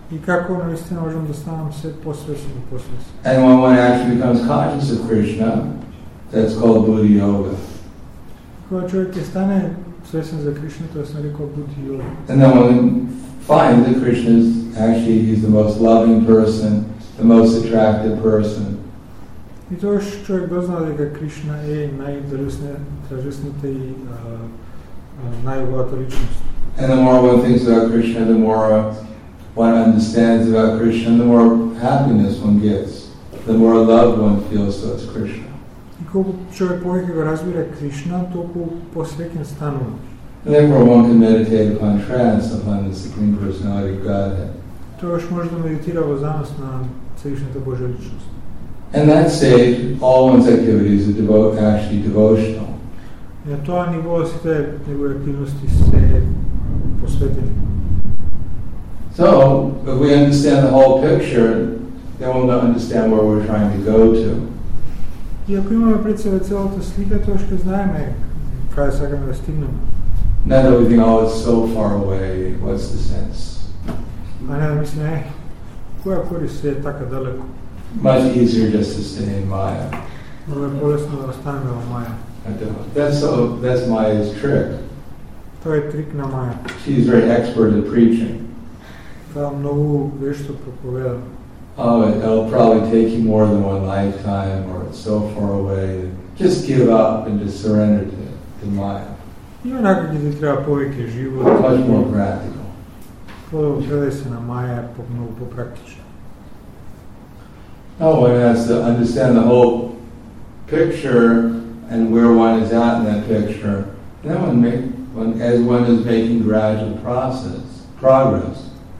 И како наистина можем да станем все по-свесни и по-свесни. And when one actually becomes conscious of Krishna, that's called Buddhi Yoga. Кога човек ќе стане свесен за Кришна, тоа се нарекува Будхи йога. And then one finds that Krishna is actually, he's the most loving person, the most attractive person. И тогаш човек дозна дека Кришна е најдржесната и најубавата личност. And the more one thinks about Krishna, the more one understands about Krishna, the more happiness one gets, the more love one feels towards Krishna. И колку човек повеќе го разбира Кришна, толку посреќен станува. And therefore one can meditate upon trance, upon the Supreme Personality of Godhead. Тогаш може да медитира во занос на Целишната Божја личност. And that stage, all one's activities are devo- actually devotional. И на тоа ниво сите негови активности се посветени. So, if we understand the whole picture, then we'll understand where we're trying to go to. И ако имаме пред себе целата слика, тоа ќе знаеме каде сакаме да стигнеме. Not that we think, oh, it's so far away, what's the sense? А не да мислиме, е, која корист е така далеко? Much easier just to stay in Maya. Много е полесно да останеме во Маја. I don't- That's, so, that's Maya's trick. Тоа е трик на Маја. She's very expert at preaching. Тоа многу вешто проповеда. Oh, it, it'll probably take you more than one lifetime, or it's so far away. Just give up and just surrender to, to Maya. И онака ќе ти треба повеќе живот. Much more practical. Подобро предај се на Маја е по многу попрактично. No, one has to understand the whole picture and where one is at in that picture. And then one make, one, as one is making gradual process, progress.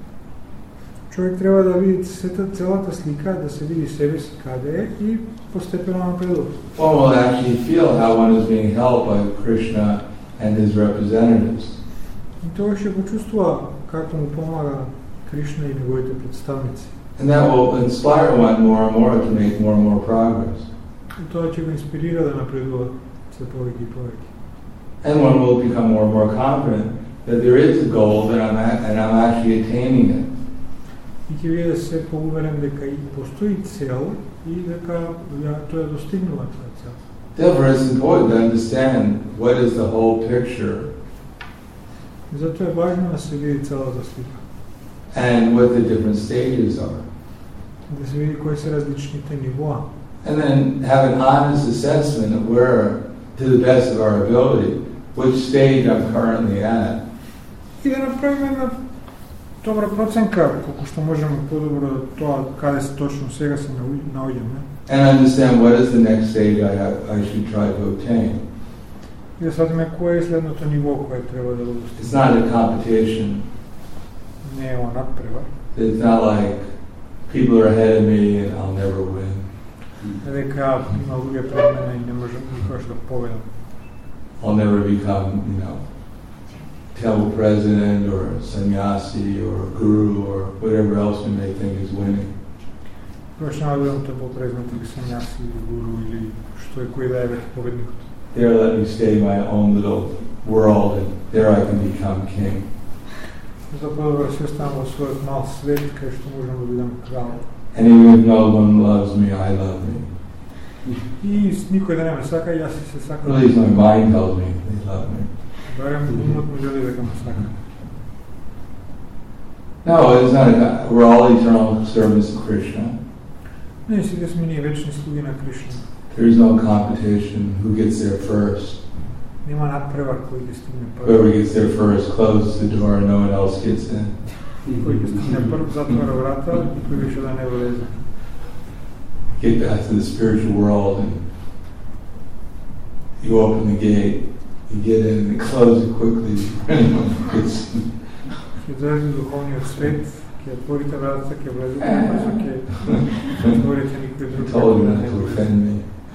Човек треба да види сета целата слика, да се види себе си каде е и постепено напредува. One will actually feel how one is being helped by Krishna and his representatives. И тоа ќе го чувствува како му помага Кришна и неговите представници. And that will inspire one more and more to make more and more progress. И тоа ќе го инспирира да напредува се повеќе и повеќе. And one will become more and more confident that there is a goal that I'm at, and I'm actually attaining it. И ќе биде се поуверен дека и постои цел и дека ја тоа достигнува таа цел. Therefore, it's important to understand what is the whole picture И затоа е важно да се види целата слика. and what the different stages are. Да се види кои се различните нивоа. And then have an honest assessment of where, to the best of our ability, which stage I'm currently at. И да направиме една добра проценка, колку што можеме подобро тоа каде се точно сега се наоѓаме. And understand what is the next stage I have, I should try to obtain. И да сватиме кое е следното ниво кое треба да го достигнеме. It's not a competition. Не е она надпревар. It's not like people are ahead of me and I'll never win. Не дека има луѓе пред мене и не можам никогаш да победам. I'll never become, you know, temple president or a sannyasi or a guru or whatever else we may think is winning. Кој ќе бидам тоа попрезнат или санјаси или гуру или што е кој да е веќе победникот. There let me stay in my own little world and there I can become king. За подобро се оставам во својот мал свет кај што можам да бидам крал. And even if no one loves me, I love me. И никој да не ме сака, јас и се сакам. At least my mind tells me they love me. Барем умот ми вели дека ме сака. No, it's not a, we're all eternal servants of Krishna. Не, сите сме ние вечни слуги на Кришна. There's no competition who gets there first. Нема надпревар кој ќе стигне прв. Whoever gets there first closes the door and no one else gets in. Кој ќе стигне прв затвора врата, кој више да не влезе. Get back to the spiritual world and you open the gate, you get in and close it quickly. Anyone gets in. Ќе дојде до духовниот свет, ќе отворите вратата, ќе влезете, брзо ќе отворите никој I друг. told you not to offend me.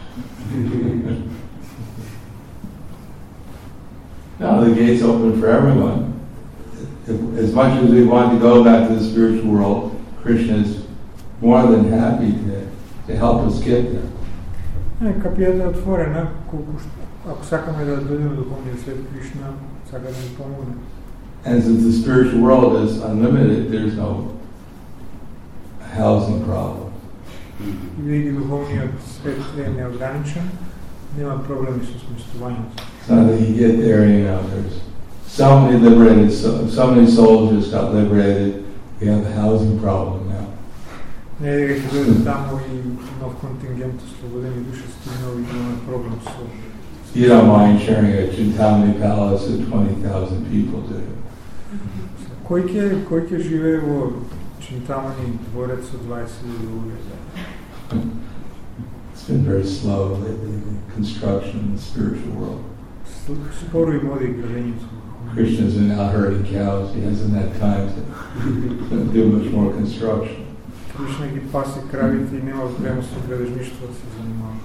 No, the gate's open for everyone. If, as much as we want to go back to the spiritual world, Krishna is more than happy to, to help us get there. Е, капијата е отворена, колку што ако сакаме да дојдеме до духовниот свет, Кришна сака да ни помогне. And since the spiritual world is unlimited, there's no housing problem. И винаги духовният свет е неограничен, няма проблеми с смествованието. It's not that you get there, you know, there's so many liberated, so, so many souls just got liberated, we have a housing problem now. Не е дека ќе дойде таму и нов контингент ослободени души стигнал и имаме проблем со... You don't mind sharing a Chintamani palace with twenty thousand people, do you? Кој ќе кој ќе живее во Чинтамани дворец со дваесет илјади луѓе? It's been very slow lately, the construction in the spiritual world. Споро им оди градењето. Krishna's been out herding cows, he hasn't had time to do much more construction. Кришна ги паси кравите и нема време со градежништво да се занимава.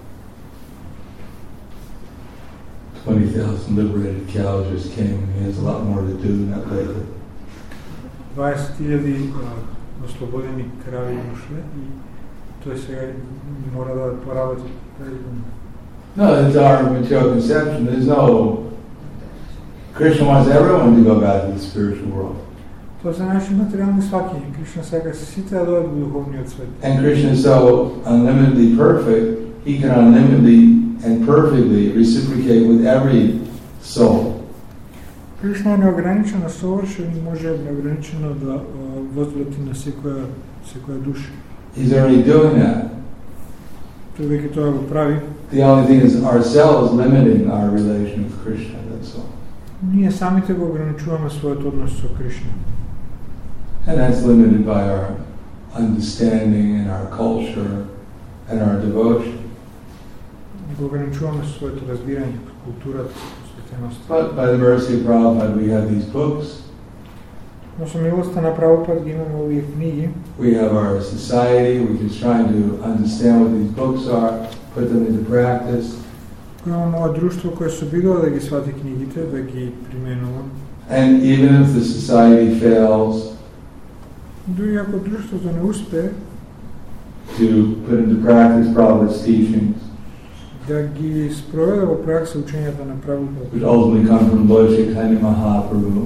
twenty thousand liberated cows just came, and he has a lot more to do than that lately. дваесет илјади ослободени крави ушле и тој сега мора да поработи. No, it's our material conception. There's no... Krishna wants everyone to go back to the spiritual world. Тоа се наши материјални сваќања. Кришна сака сите да дојдат во духовниот свет. And Krishna is so unlimitedly perfect, he can unlimitedly and perfectly reciprocate with every soul. Кришна е неограничено совршен и може неограничено да возврати на секоја секоја душа. He's already doing that. Тој веќе тоа го прави. The only thing is ourselves limiting our relation with Krishna, that's all. Ние самите го ограничуваме својот однос со Кришна. And that's limited by our understanding and our culture and our devotion. Го ограничуваме со своето разбирање, културата, посветеноста. But by the mercy of Prabhupada, we have these books. Но со милоста на Прабхупад ги имаме овие книги. We have our society, we're just trying to understand what these books are, put them into practice. Имаме ова друштво кое се обидува да ги свати книгите, да ги применува. And even if the society fails Дури ако друштвото не успее to put into practice Prabhupada's teachings, да ги спроведе во пракса учењата на Прабхупад, which ultimately come from Lord Chaitanya Mahaprabhu,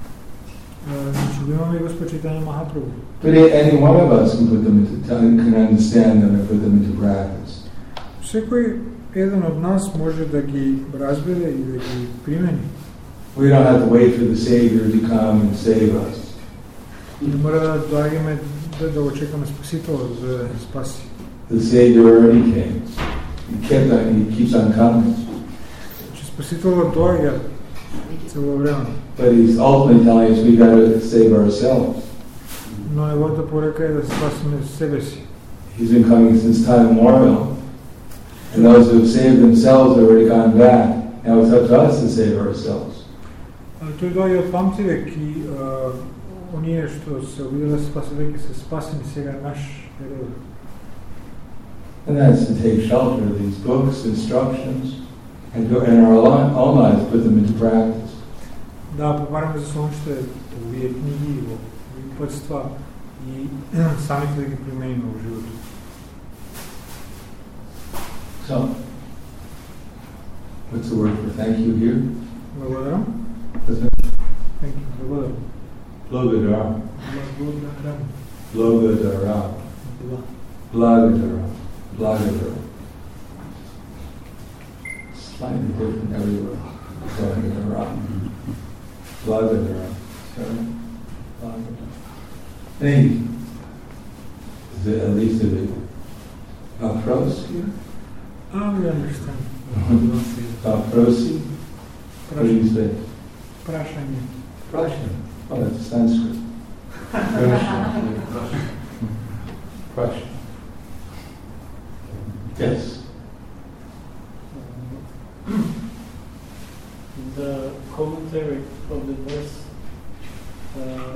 значи го имаме и Господ Чаитања Махапрабху. but any one of us can put them into, can understand them and put them into practice. Секој еден од нас може да ги разбере и да ги примени. We don't have to wait for the Savior to come and save us. Не мора да доаѓаме да, да го чекаме Спасителот за да спаси. The Savior already came. He kept on, he keeps on coming. Че Спасителот доаѓа цело време. But he's ultimately telling us we got to save ourselves. Но неговата порека е да спасиме себе си. He's been coming since time immemorial. And those who have saved themselves have already gone back. Now it's up to us to save ourselves. Тој доаѓа од памтивек и оние што се обиделе да спаси веќе се спасени, сега наш ред. And that's to take shelter of these books, instructions, and go in our own lives put them into practice. Да побараме за сончите овие книги во патства и самите да ги примениме во животот. So, what's the word for thank you here? Благодарам. What's it? Thank you. Благодарам. Благодарам. Благодарам. Благодарам. Благодарам. Благодарam. Slightly different everywhere. Благодарam. Благодарam. Sorry. Благодарam. Hey, is it at least a bit Vapros here? Ah, we understand. Vaprosi? What do you say? Прашање. Russian. Oh, that's Sanskrit. Russian. Russian. Yes. The commentary of the verse, uh,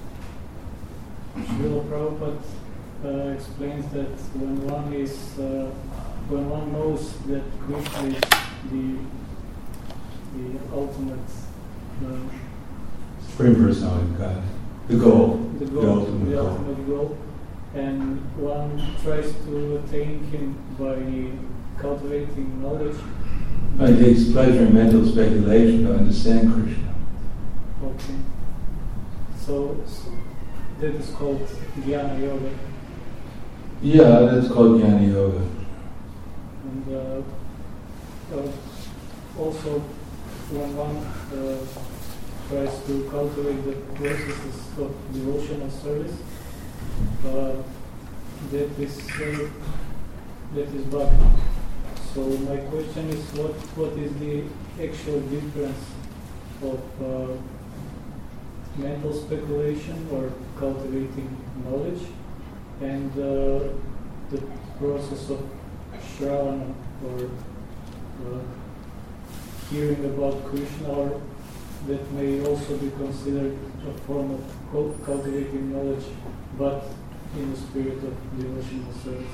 Srila Prabhupada uh, explains that when one is, uh, when one knows that Krishna is the the ultimate, uh, Supreme Personality of God. The goal. the goal, The ultimate the goal. ultimate goal, and one tries to attain him by cultivating knowledge. It takes pleasure in mental speculation to understand Krishna. Okay. So, so that is called Jnana Yoga. Yeah, that's called Jnana Yoga. And uh, uh, also, when one uh, tries to cultivate the processes of devotional service, uh, that is uh, that is bhakti. So my question is, what what is the actual difference of uh, mental speculation or cultivating knowledge and uh, the process of shravana or uh, hearing about Krishna, or that may also be considered a form of cul- cultivating knowledge, but in the spirit of devotional service.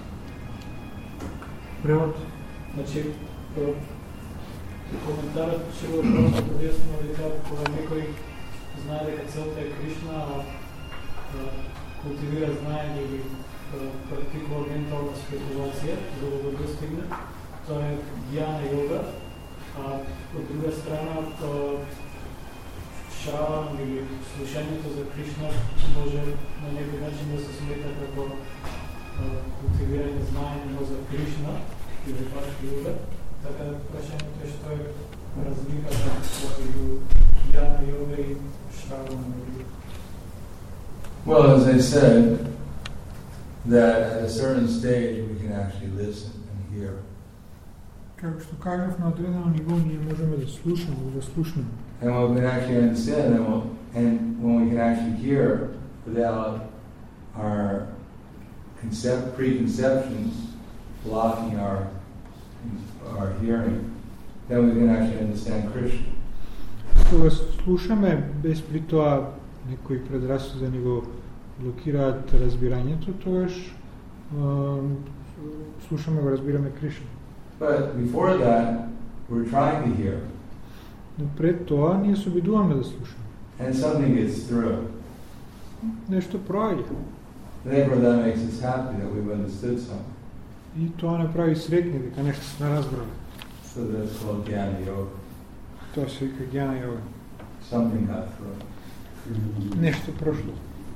Превод. Значи, е, коментарът ще го просто подясно, дека кога некој знае дека целта е Кришна, а е, култивира знаење или е, практикува ментална спекулација за да го достигне, тоа е Jnana Yoga, а од друга страна е, шраван или слушањето за Кришна може на некој начин да се смета како култивирање знаење за Кришна или бхакти йога. Така да прашањето е што е разликата меѓу Jnana Yoga и шравана йога. Well, as I said, that at a certain stage we can actually listen and hear. Како што кажав, на одредено ниво ние можеме да слушаме, да слушнеме. And when we can actually understand them, we'll, and when we can actually hear without our concept, preconceptions blocking our our hearing, then we can actually understand Krishna. Кога слушаме без при тоа некои предрасуди да ни го блокираат разбирањето, тогаш е, слушаме го, разбираме Кришна. But before that, we're trying to hear. Но пред тоа ние се обидуваме да слушаме. And something gets through. Нешто проаѓа. Therefore, that makes us happy that we've understood something. И тоа не прави среќни дека нешто сме разбрали. So that's called Jnana Yoga. Тоа се вика Jnana Yoga. Something got through. Нешто прошло.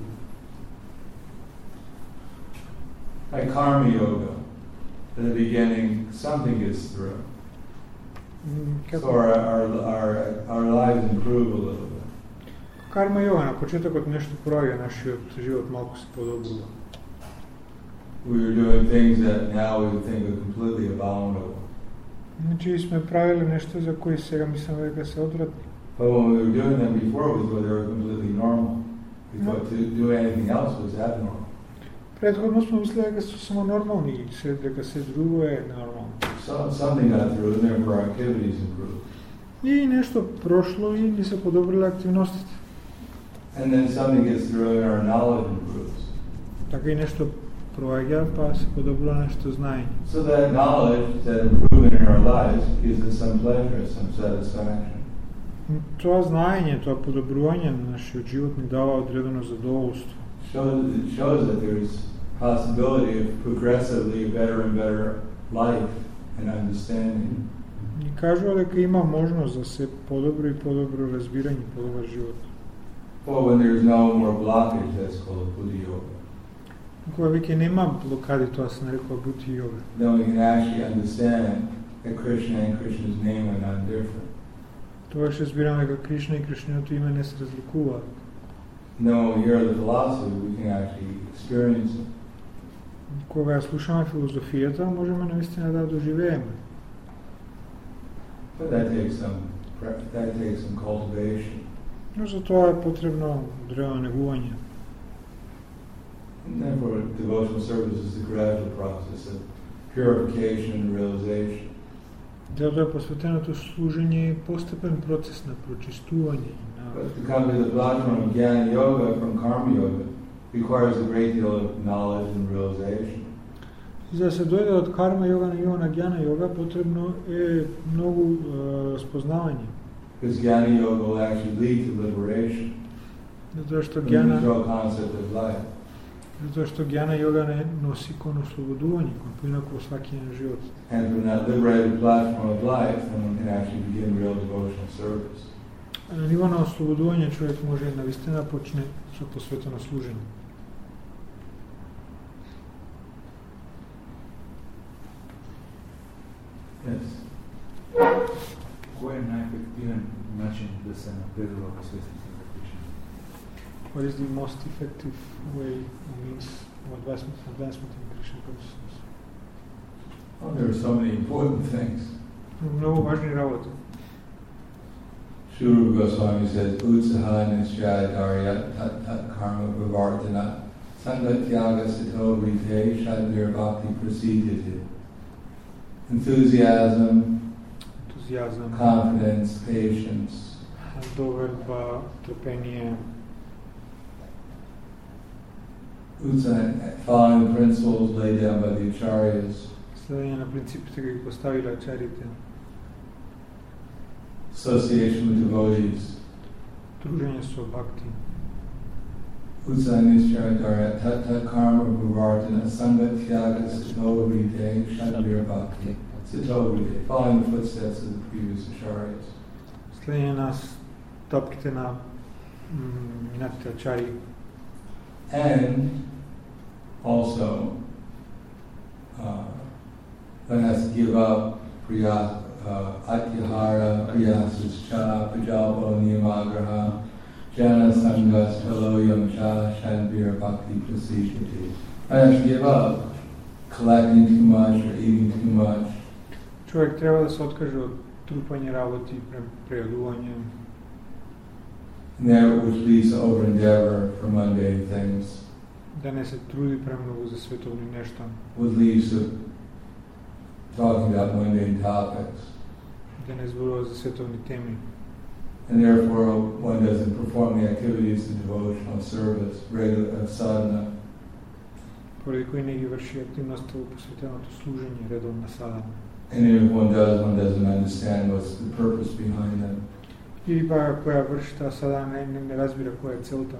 Like Karma Yoga, at the beginning, something gets through. Како So our, our, our, our lives improve a little bit. карма йога, на почетокот нешто проаѓа, нашиот живот малку се подобрува. We were doing things that now we would think are completely abominable. Значи сме правили нешто за кои сега мислам дека се одвратни. But when we were doing them before, we thought they were completely normal. We thought to do anything else was abnormal. Предходно сме мислели дека се само нормални и се дека се друго е нормално. So something got through, and therefore our activities improved. И нешто прошло и ни се подобриле активностите. And then something gets through, and our knowledge improves. Така и нешто проаѓа, па се подобрува нашето знаење. So that knowledge, that improvement in our lives, gives us some pleasure, some satisfaction. Тоа знаење, тоа подобрување на нашиот живот ни дава одредено задоволство. Shows, it shows that there's possibility of progressively better and better life and understanding. Ни кажува дека има можност за се подобро и подобро разбирање, подобар живот. Well, when there's no more blockage, that's called Buddha Yoga. Кога веќе нема блокади, тоа се нарекува бути йога. Then we can actually understand that Krishna and Krishna's name are not different. Тоа ще разбираме дека Кришна и Кришниното име не се разликуваат. Then when we hear the philosophy, we can actually experience it. Кога ја слушаме филозофијата, можеме наистина да доживееме. But that takes some that takes some cultivation. Но за тоа е потребно одредено негување. And therefore, devotional service is a gradual process of purification and realization. Затоа е посветеното служење и постепен процес на прочистување. But to come to the platform of Jnana Yoga from Karma Yoga requires a great deal of knowledge and realization. За да се дојде од карма йога на йога на Jnana йога, потребно е многу е, спознавање. Because Jnana Yoga will actually lead to liberation Затоа што from the Jnana, control concept of life. затоа што Jnana йога не носи кон ослободување, кон поинако сваќање на живот. And from that liberated platform of life, then one can actually begin real devotional service. На ниво на ослободување човек може навистина да почне со посветено служење. Yes. Кој е најефективен начин да се напредува во свесните за Кришна? What is the most effective way or means of advancement, advancement in Krishna consciousness? Oh, there are so many important things. Много важни работи. Sri Rupa Goswami says, Utsaha Nisjaya Daryat Tat Tat Karma Vivartana Sangat Tyaga Sito Rite Shadvir Bhakti Prasidhiti. Enthusiasm, Ентузиазъм, confidence, patience, доверба, търпение, Utsaha, following the principles laid down by the acharyas, следение на принципите, ги поставили ачарите, association with devotees, дружение со бхакти, Utsaha Nisjaya Daryat Tat Tat Karma Vivartana Sangat Tyaga Sito Rite Shadvir Bhakti. Sito, following the footsteps of the previous acharyas. следение на стъпките на минатите ачари. And also, uh, one has to give up priya, uh, atyahara, priyasascha, pajalpo, niyamagraha, jana sangas, haloyam cha, shanvir bhakti prasidhiti. One has to give up collecting too much or eating too much. Човек трябва да се откаже от трупање работи, преядување, And that which leads to over endeavor for mundane things, да не се труди премногу за световни нешта, which leads to talking about mundane topics. да не зборува за световни теми. And therefore one doesn't perform the activities of devotional service, regular of sadhana. Поради кои не ги върши активността во посветеното служење, редовна садана. And if one does, one doesn't understand what's the purpose behind them. Или па која врши таа садана не, не, не разбира која е целта.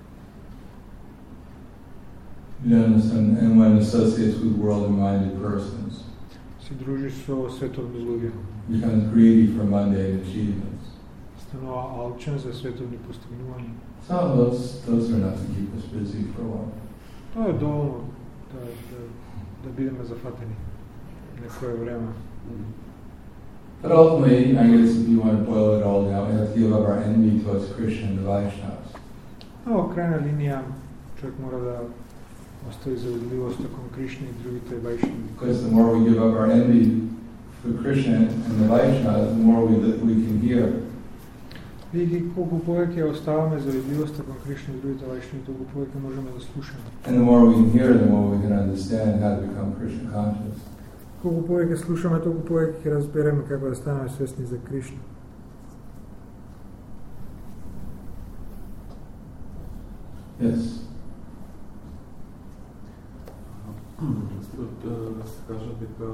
You don't understand, and one associates with worldly-minded persons, Се дружи со световни луѓе, becomes greedy for mundane achievements. станува алчен за световни постигнувања. Some of those, those are enough to keep us busy for a while. Тоа е доволно да, да, да бидеме зафатени некое време. But ultimately, I guess if you want to boil it all down, we have to give up our envy towards Krishna and the Vaishnavas. А во крајна линија човек мора да остави завидливост кон Кришна и другите вајшнави. Because the more we give up our envy for Krishna and the Vaishnavas, the more we, we can hear. Види колку повеќе оставаме завидливоста кон Кришна и другите вајшнави, толку повеќе можеме да слушаме. And the more we can hear, the more we can understand how to become Krishna conscious. Колку повеќе слушаме, толку повеќе ќе разбереме како да станеме свесни за Кришна. Yes. Да се кажа дека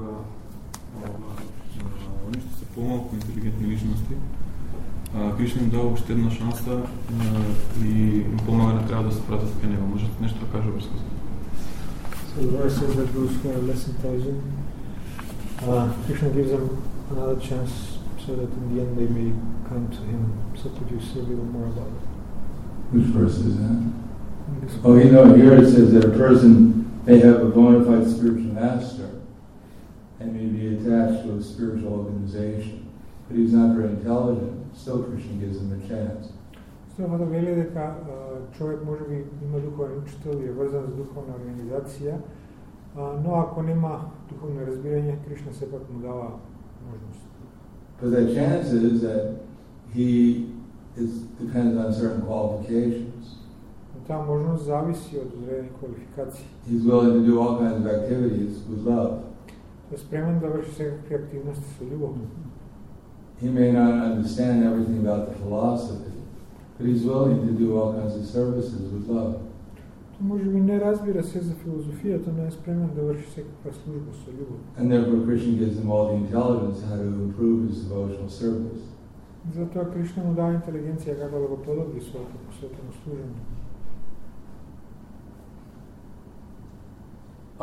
они што се помалку интелигентни личности, Кришна им дава уште една шанса и им помага да трябва да се пратат кај него. Можете нешто да кажа врска со тоа? So the verse says that those who are less intelligent, uh, Krishna gives them another chance so that in the end they may come to him. So could you say a little more about it? Which verse is that? This Oh, you know, here it says that a person may have a bona fide spiritual master and may be attached to a spiritual organization, but he's not very intelligent. Still, Krishna gives him a chance. Става вели дека човек може би има духовен учител и е врзан с духовна организација, но ако нема духовно разбирање, Кришна сепак му дава можност. But the chance is that he is depends on certain qualifications. Таа можност зависи од одредени квалификации. He's willing to do all kinds of activities with love. Е спремен да врши секакви активности со љубов. He may not understand everything about the philosophy, but he's willing to do all kinds of services with love. Тој може би не разбира се за филозофијата, но е спремен да врши секаква служба со љубов. And therefore Krishna gives him all the intelligence how to improve his devotional service. Затоа Кришна му дава интелигенција како да го подобри своето посветено служење.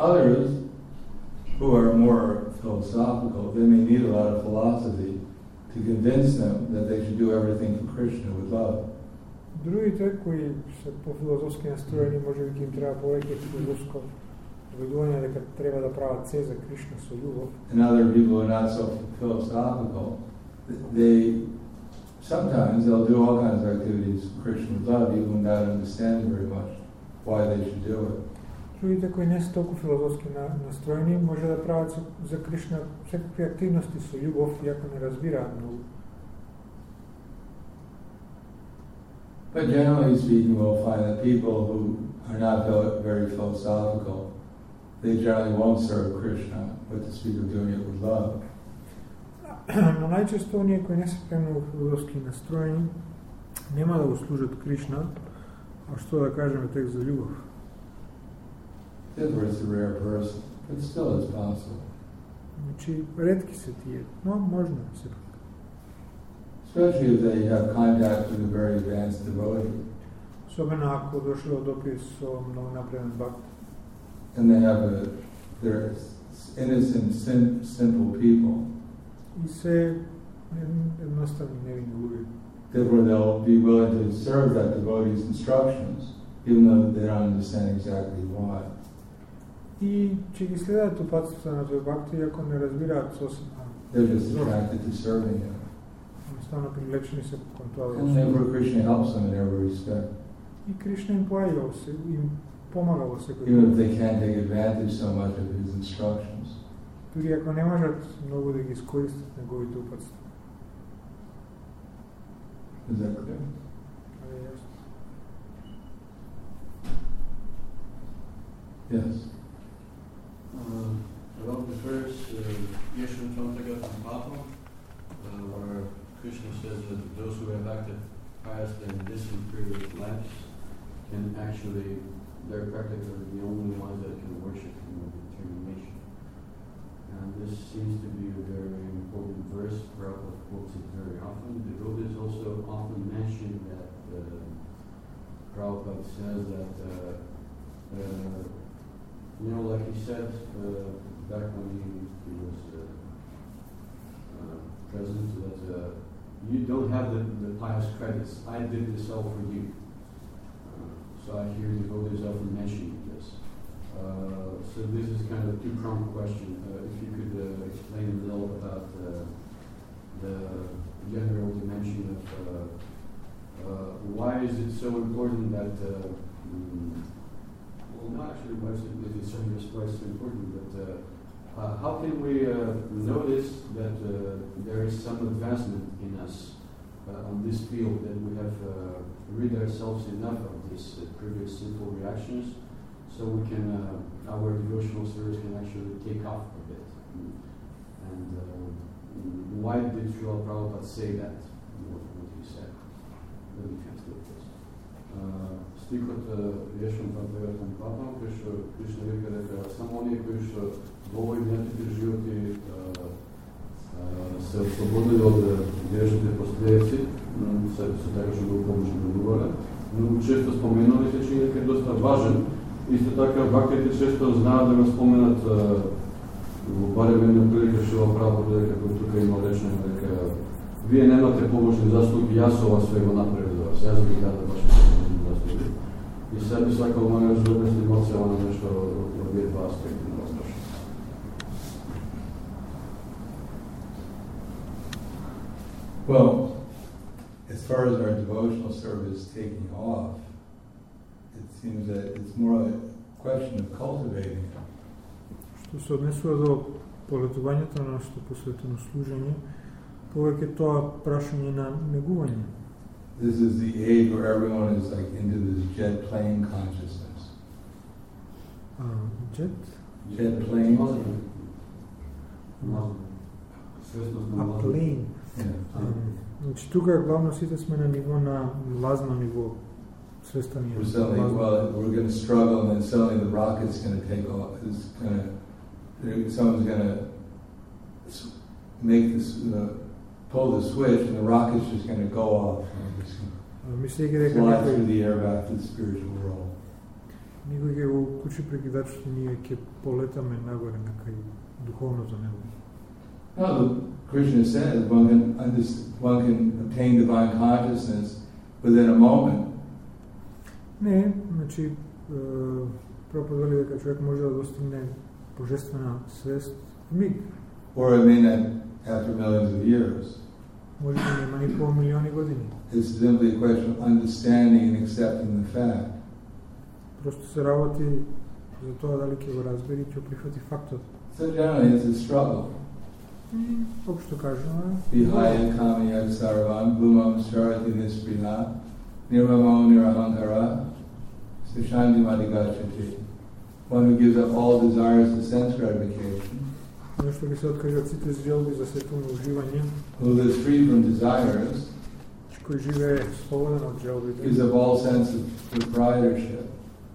Others who are more philosophical, they may need a lot of philosophy to convince them that they should do everything for Krishna with love. Другите, кои се по-филозофски настроени, може би им треба повеќе филозофско ведување дека треба да прават се за Кришна со љубов. And other people who are not so philosophical, they sometimes they'll do all kinds of activities for Krishna with love, even without understanding very much why they should do it. Другите кои не се толку филозофски настроени, може да прават за Кришна секакви активности со љубов, иако не разбираат многу. But generally speaking, we'll find that people who are not very philosophical, they generally won't serve Krishna, but to speak of doing it with love. Но најчесто оние кои не се премногу филозофски настроени, нема да го служат Кришна, а што да кажеме тек за љубов. It's a rare person, but still it's possible. Значи, ретки се тие, но можно сепак. Especially if they have contact with a very advanced devotee. Особено ако дошло до допир со многу напреден бакт. And they have a, they're innocent, sim, simple people. И се едноставни невинни луѓе. Therefore, they'll be willing to serve that devotee's instructions, even though they don't understand exactly why. И че ги следат упатствата на тој бакт, иако не разбираат сосема. They're just attracted to serving him. Едноставно привлечени се кон тоа. And therefore, Krishna helps them in every respect. И Кришна им поаѓа во се, им помага во секој. Even if they can't take advantage so much of his instructions. Дури ако не можат многу да ги искористат неговите упатства. Is that clear? Yes. Uh, about the verse uh, Yeshua Chantagat and Papa, uh, where Krishna says that those who have acted past and distant previous lives can actually, they're practically the only ones that can worship him with determination. And this seems to be a very important verse. Prabhupada quotes it very often. The devotees also often mention that uh, Prabhupada says that uh, uh, you know, like he said uh, back when he, he was uh, uh, present, that uh, you don't have the, the pious credits. I did this all for you. Uh, so I hear devotees often mentioning this. Uh, so this is kind of a two-pronged question. Uh, if you could uh, explain a little about uh, the general dimension of uh, uh, why is it so important that uh, mm, well, not actually why is it, is it service, why it's so important, but uh, uh, how can we uh, notice that uh, there is some advancement in us uh, on this field, that we have uh, rid ourselves enough of these uh, previous sinful reactions, so we can, uh, our devotional service can actually take off a bit. And uh, why did Srila Prabhupada say that? What, what he said? Let me translate this. Uh, Стихот Јешон Пантагатон Папа, кој што Кришна вика дека само оние кои што во овој минатите животи се ослободили од грешните последици, се се така што го помоши да говорат, но често споменали се че дека е доста важен. Исто така бактите често знаат да го споменат во барем една прилика што во право дека кој тука има речено дека вие немате побожни заслуги, јас ова све го направив за вас, јас ви дадам ваши побожни заслуги. И сега би сакал мога да обясним емоција на нешто од овие два аспекти на въпроса. Well, as far as our devotional service taking off, it seems that it's more a question of cultivating it. Што се однесува до полетувањето на нашето посветено служење, повеќе тоа прашање на негување. This is the age where everyone is like into this jet plane consciousness. Uh, jet? Jet plane? A plane. Yeah. Значи тука главно сите сме на ниво на лазно ниво. Свестание. We're suddenly, well, we're going to struggle, and then suddenly the rocket's going to take off. It's going to, someone's going to make this, uh, pull the switch, and the rocket's just going to go off. And just fly through the air back to the spiritual world. Никој ќе го кучи прекидачот, ние ќе полетаме нагоре на кај духовното небо. No, Krishna says one can, underst- one can obtain divine consciousness within a moment. Не, значи, Прабхупада вели дека човек може да достигне божествена свест в миг. Or it may not after millions of years. Може да нема ни по милиони години. It's simply a question of understanding and accepting the fact. Просто се работи за тоа дали ќе го разбери и ќе прифати фактот. So generally it's a struggle. Общо кажано, Vihaya kamaya sarvam bhumam sharati nispriha nirmamo nirahankara sushanti madhigachati. One who gives up all desires of sense gratification, нешто ги се откажат сите желби за светлно уживање, who lives free from desires, кој живее слободен од желбите, gives up all sense of proprietorship,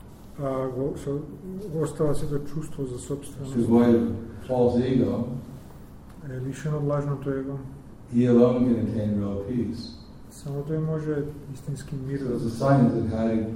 а го, со, го остава сето чувство за is собственост, devoid of false ego, е лишен од лажното его. he alone can attain real peace. Само тој може истински мир So да it's a се science of how to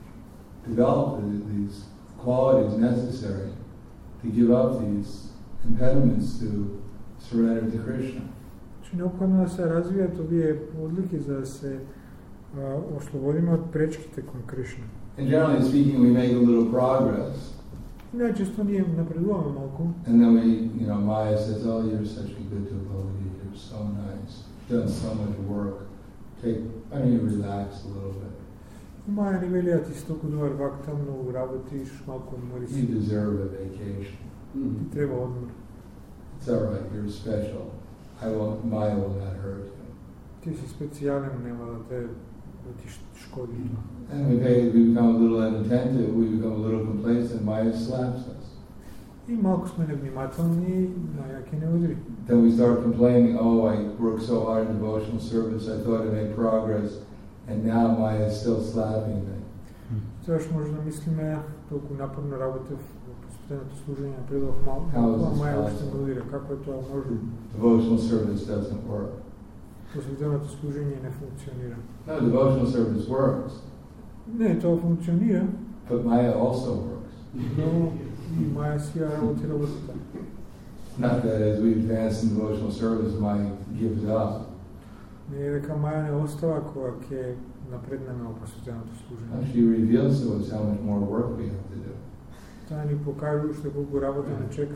develop these qualities necessary to give up these impediments to surrender to Krishna. Че необходно да се развијат овие одлики за да се а, ослободиме од пречките кон Кришна. And generally speaking, we make a little progress, Најчесто ние напредуваме малку, and then we, you know, Maya says, "Oh, you're such a good devotee. You're so nice. You've done so much work. Take, I mean, relax a little bit. Маја ни вели а ти си толку добар вак таму работиш, малку одмори You си, deserve a vacation. ти треба одмор. It's all right. You're special. I won't. Maya will not hurt you." Ти си специјален, нема да те да ти шкоди тоа. And we, pay, we become a little inattentive. We become a little complacent. Maya slaps us. И малку сме невнимателни, Маја ќе не удри. Then we start complaining, oh, I worked so hard in devotional service, I thought I made progress, and now Maya is still slapping me. Тоа што може да мислиме, толку напорно работев во посветеното служење, напредував малку, How is а this Маја уште possible? ме удира. Како е тоа можно? Devotional service doesn't work. Посветеното служење не функционира. No, devotional service works, Не, тоа функционира, but Maya also works. но и Маја си ја работи работата. Not that as we advance in devotional service, Maya gives up. Не е дека Маја не остава кога ќе напреднеме во посветеното Now служење. she reveals to us how much more work we have to do. Тоа ни покажува уште колку работа не чека.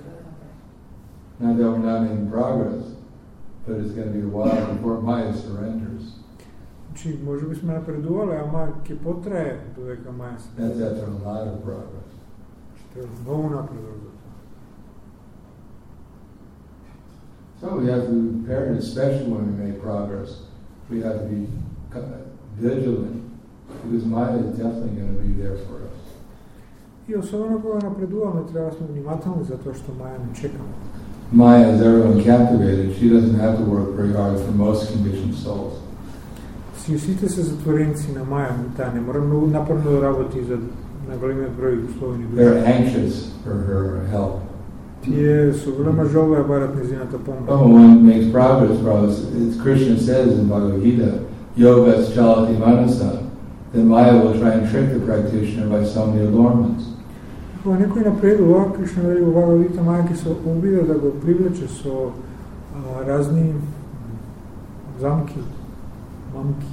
Not that we're not making progress, but it's going to be a while before Maya surrenders. Значи, може би сме напредувале, ама ќе потрае додека Маја се. That's after a lot of progress. Ще треба многу напредува за тоа. So we have to be prepared, especially when we make progress. We have to be vigilant, because Maya is definitely going to be there for us. И особено кога напредуваме, треба да сме внимателни за тоа што Маја не чека. Maya is everyone captivated. She doesn't have to work very hard for most conditioned souls. Си сите се затворенци на Маја, таа не мора многу напорно да работи за на големиот број условени They're души. anxious for her help. Тие со голема жолба ја барат незината But помош. when one makes progress, brothers, as Krishna says in Bhagavad Gita, yoga chalati manasa, then Maya will try and trick the practitioner by so many allurements. Кога некој напредува, Кришна вели во Бхагавад Гита, Маја ќе се обиде да го привлече со а, разни замки, мамки.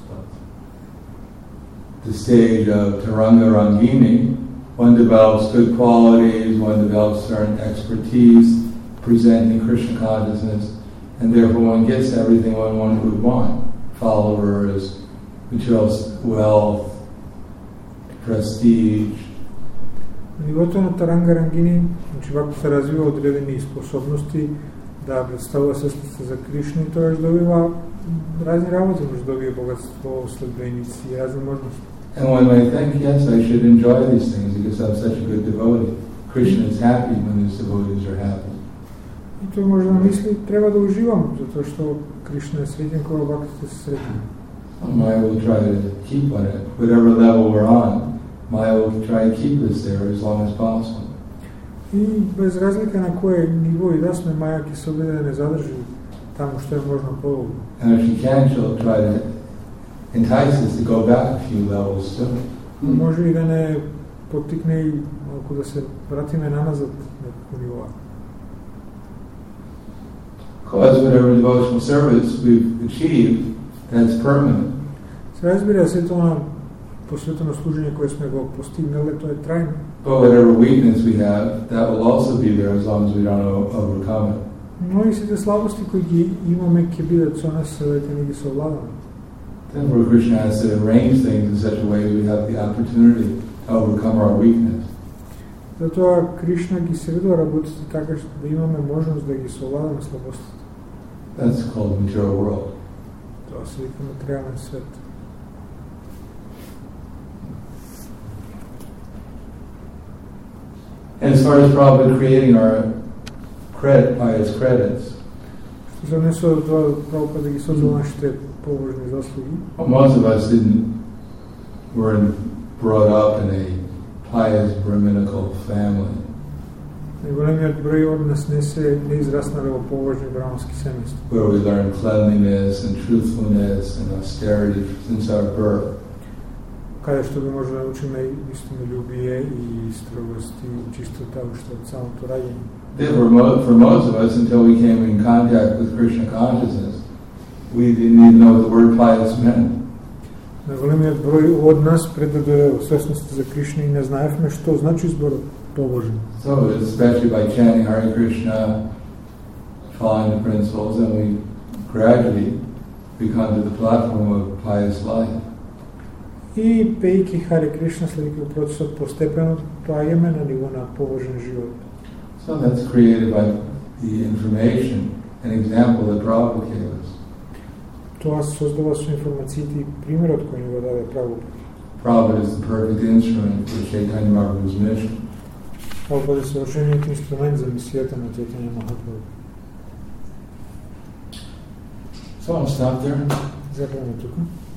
The stage of Taranga Rangini, one develops good qualities, one develops certain expertise, presenting Krishna consciousness, and therefore one gets everything one, one would want. Followers, material wealth, prestige. На нивото на Таранга Рангини, значи вако се развива одредени способности да представува свестта за Кришна и тоа ќе добива разни работи, може да добие богатство, следбеници, разни можности. And one might think, yes, I should enjoy these things because I'm such a good devotee. Krishna is happy when his devotees are happy. И тој може да мисли, треба да уживам, затоа што Кришна е среќен кога бактите се среќни. Maya will try to keep on it. Whatever level we're on, Maya will try to keep us there as long as possible. И без разлика на кое ниво и да сме, Маја ќе се обиде да не задржи таму што е можно подолго. And if she can, she'll try to entice us to go back a few levels too. Може и да не поттикне и малку да се вратиме наназад некако нивоа. Because whatever devotional service we've achieved, that's permanent. Се разбира се тоа посветено служење кое сме го постигнале, тоа е трајно. But whatever weakness we have, that will also be there as long as we don't o- overcome it. Но и сите слабости кои ги имаме ќе бидат со нас додека не ги совладаме. Therefore, Krishna has to arrange things in such a way that we have the opportunity to overcome our weakness. Затоа Кришна ги средува работите така што да имаме можност да ги совладаме слабостите. That's called the material world. Тоа се вика материјален свет. And as far as Prabhupada creating our credit, pious credits, Што се однесува до тоа Прабхупада да ги создава нашите побожни заслуги. well, most of us didn't weren't brought up in a pious Brahminical family. Најголемиот број од нас не се не израснале во побожни брамански семејства, Where we learn cleanliness and truthfulness and austerity since our birth. каде што би може да научиме истинолюбие и строгост и чистота уште од самото раѓање. Therefore, mo- for most of us, until we came in contact with Krishna consciousness, we didn't even know what the word pious meant. Најголемиот број од нас пред да дојде во свесност за Кришна и не знаевме што значи зборот побожен. So, especially by chanting Hare Krishna, following the principles, and we gradually become to the platform of pious life. И пејки Харе Кришна следејќи процесот постепено поаѓаме на ниво на побожен живот. So that's created by the information and example that Prabhupada gave us. Тоа се создава со информациите и примерот кој ни го даде Прабхупада. Prabhupada is the perfect instrument for Chaitanya Mahaprabhu's mission. Прабхупада е совршениот инструмент за мисијата на Чаитања Махапрабху. So I'll stop there. Запреме тука.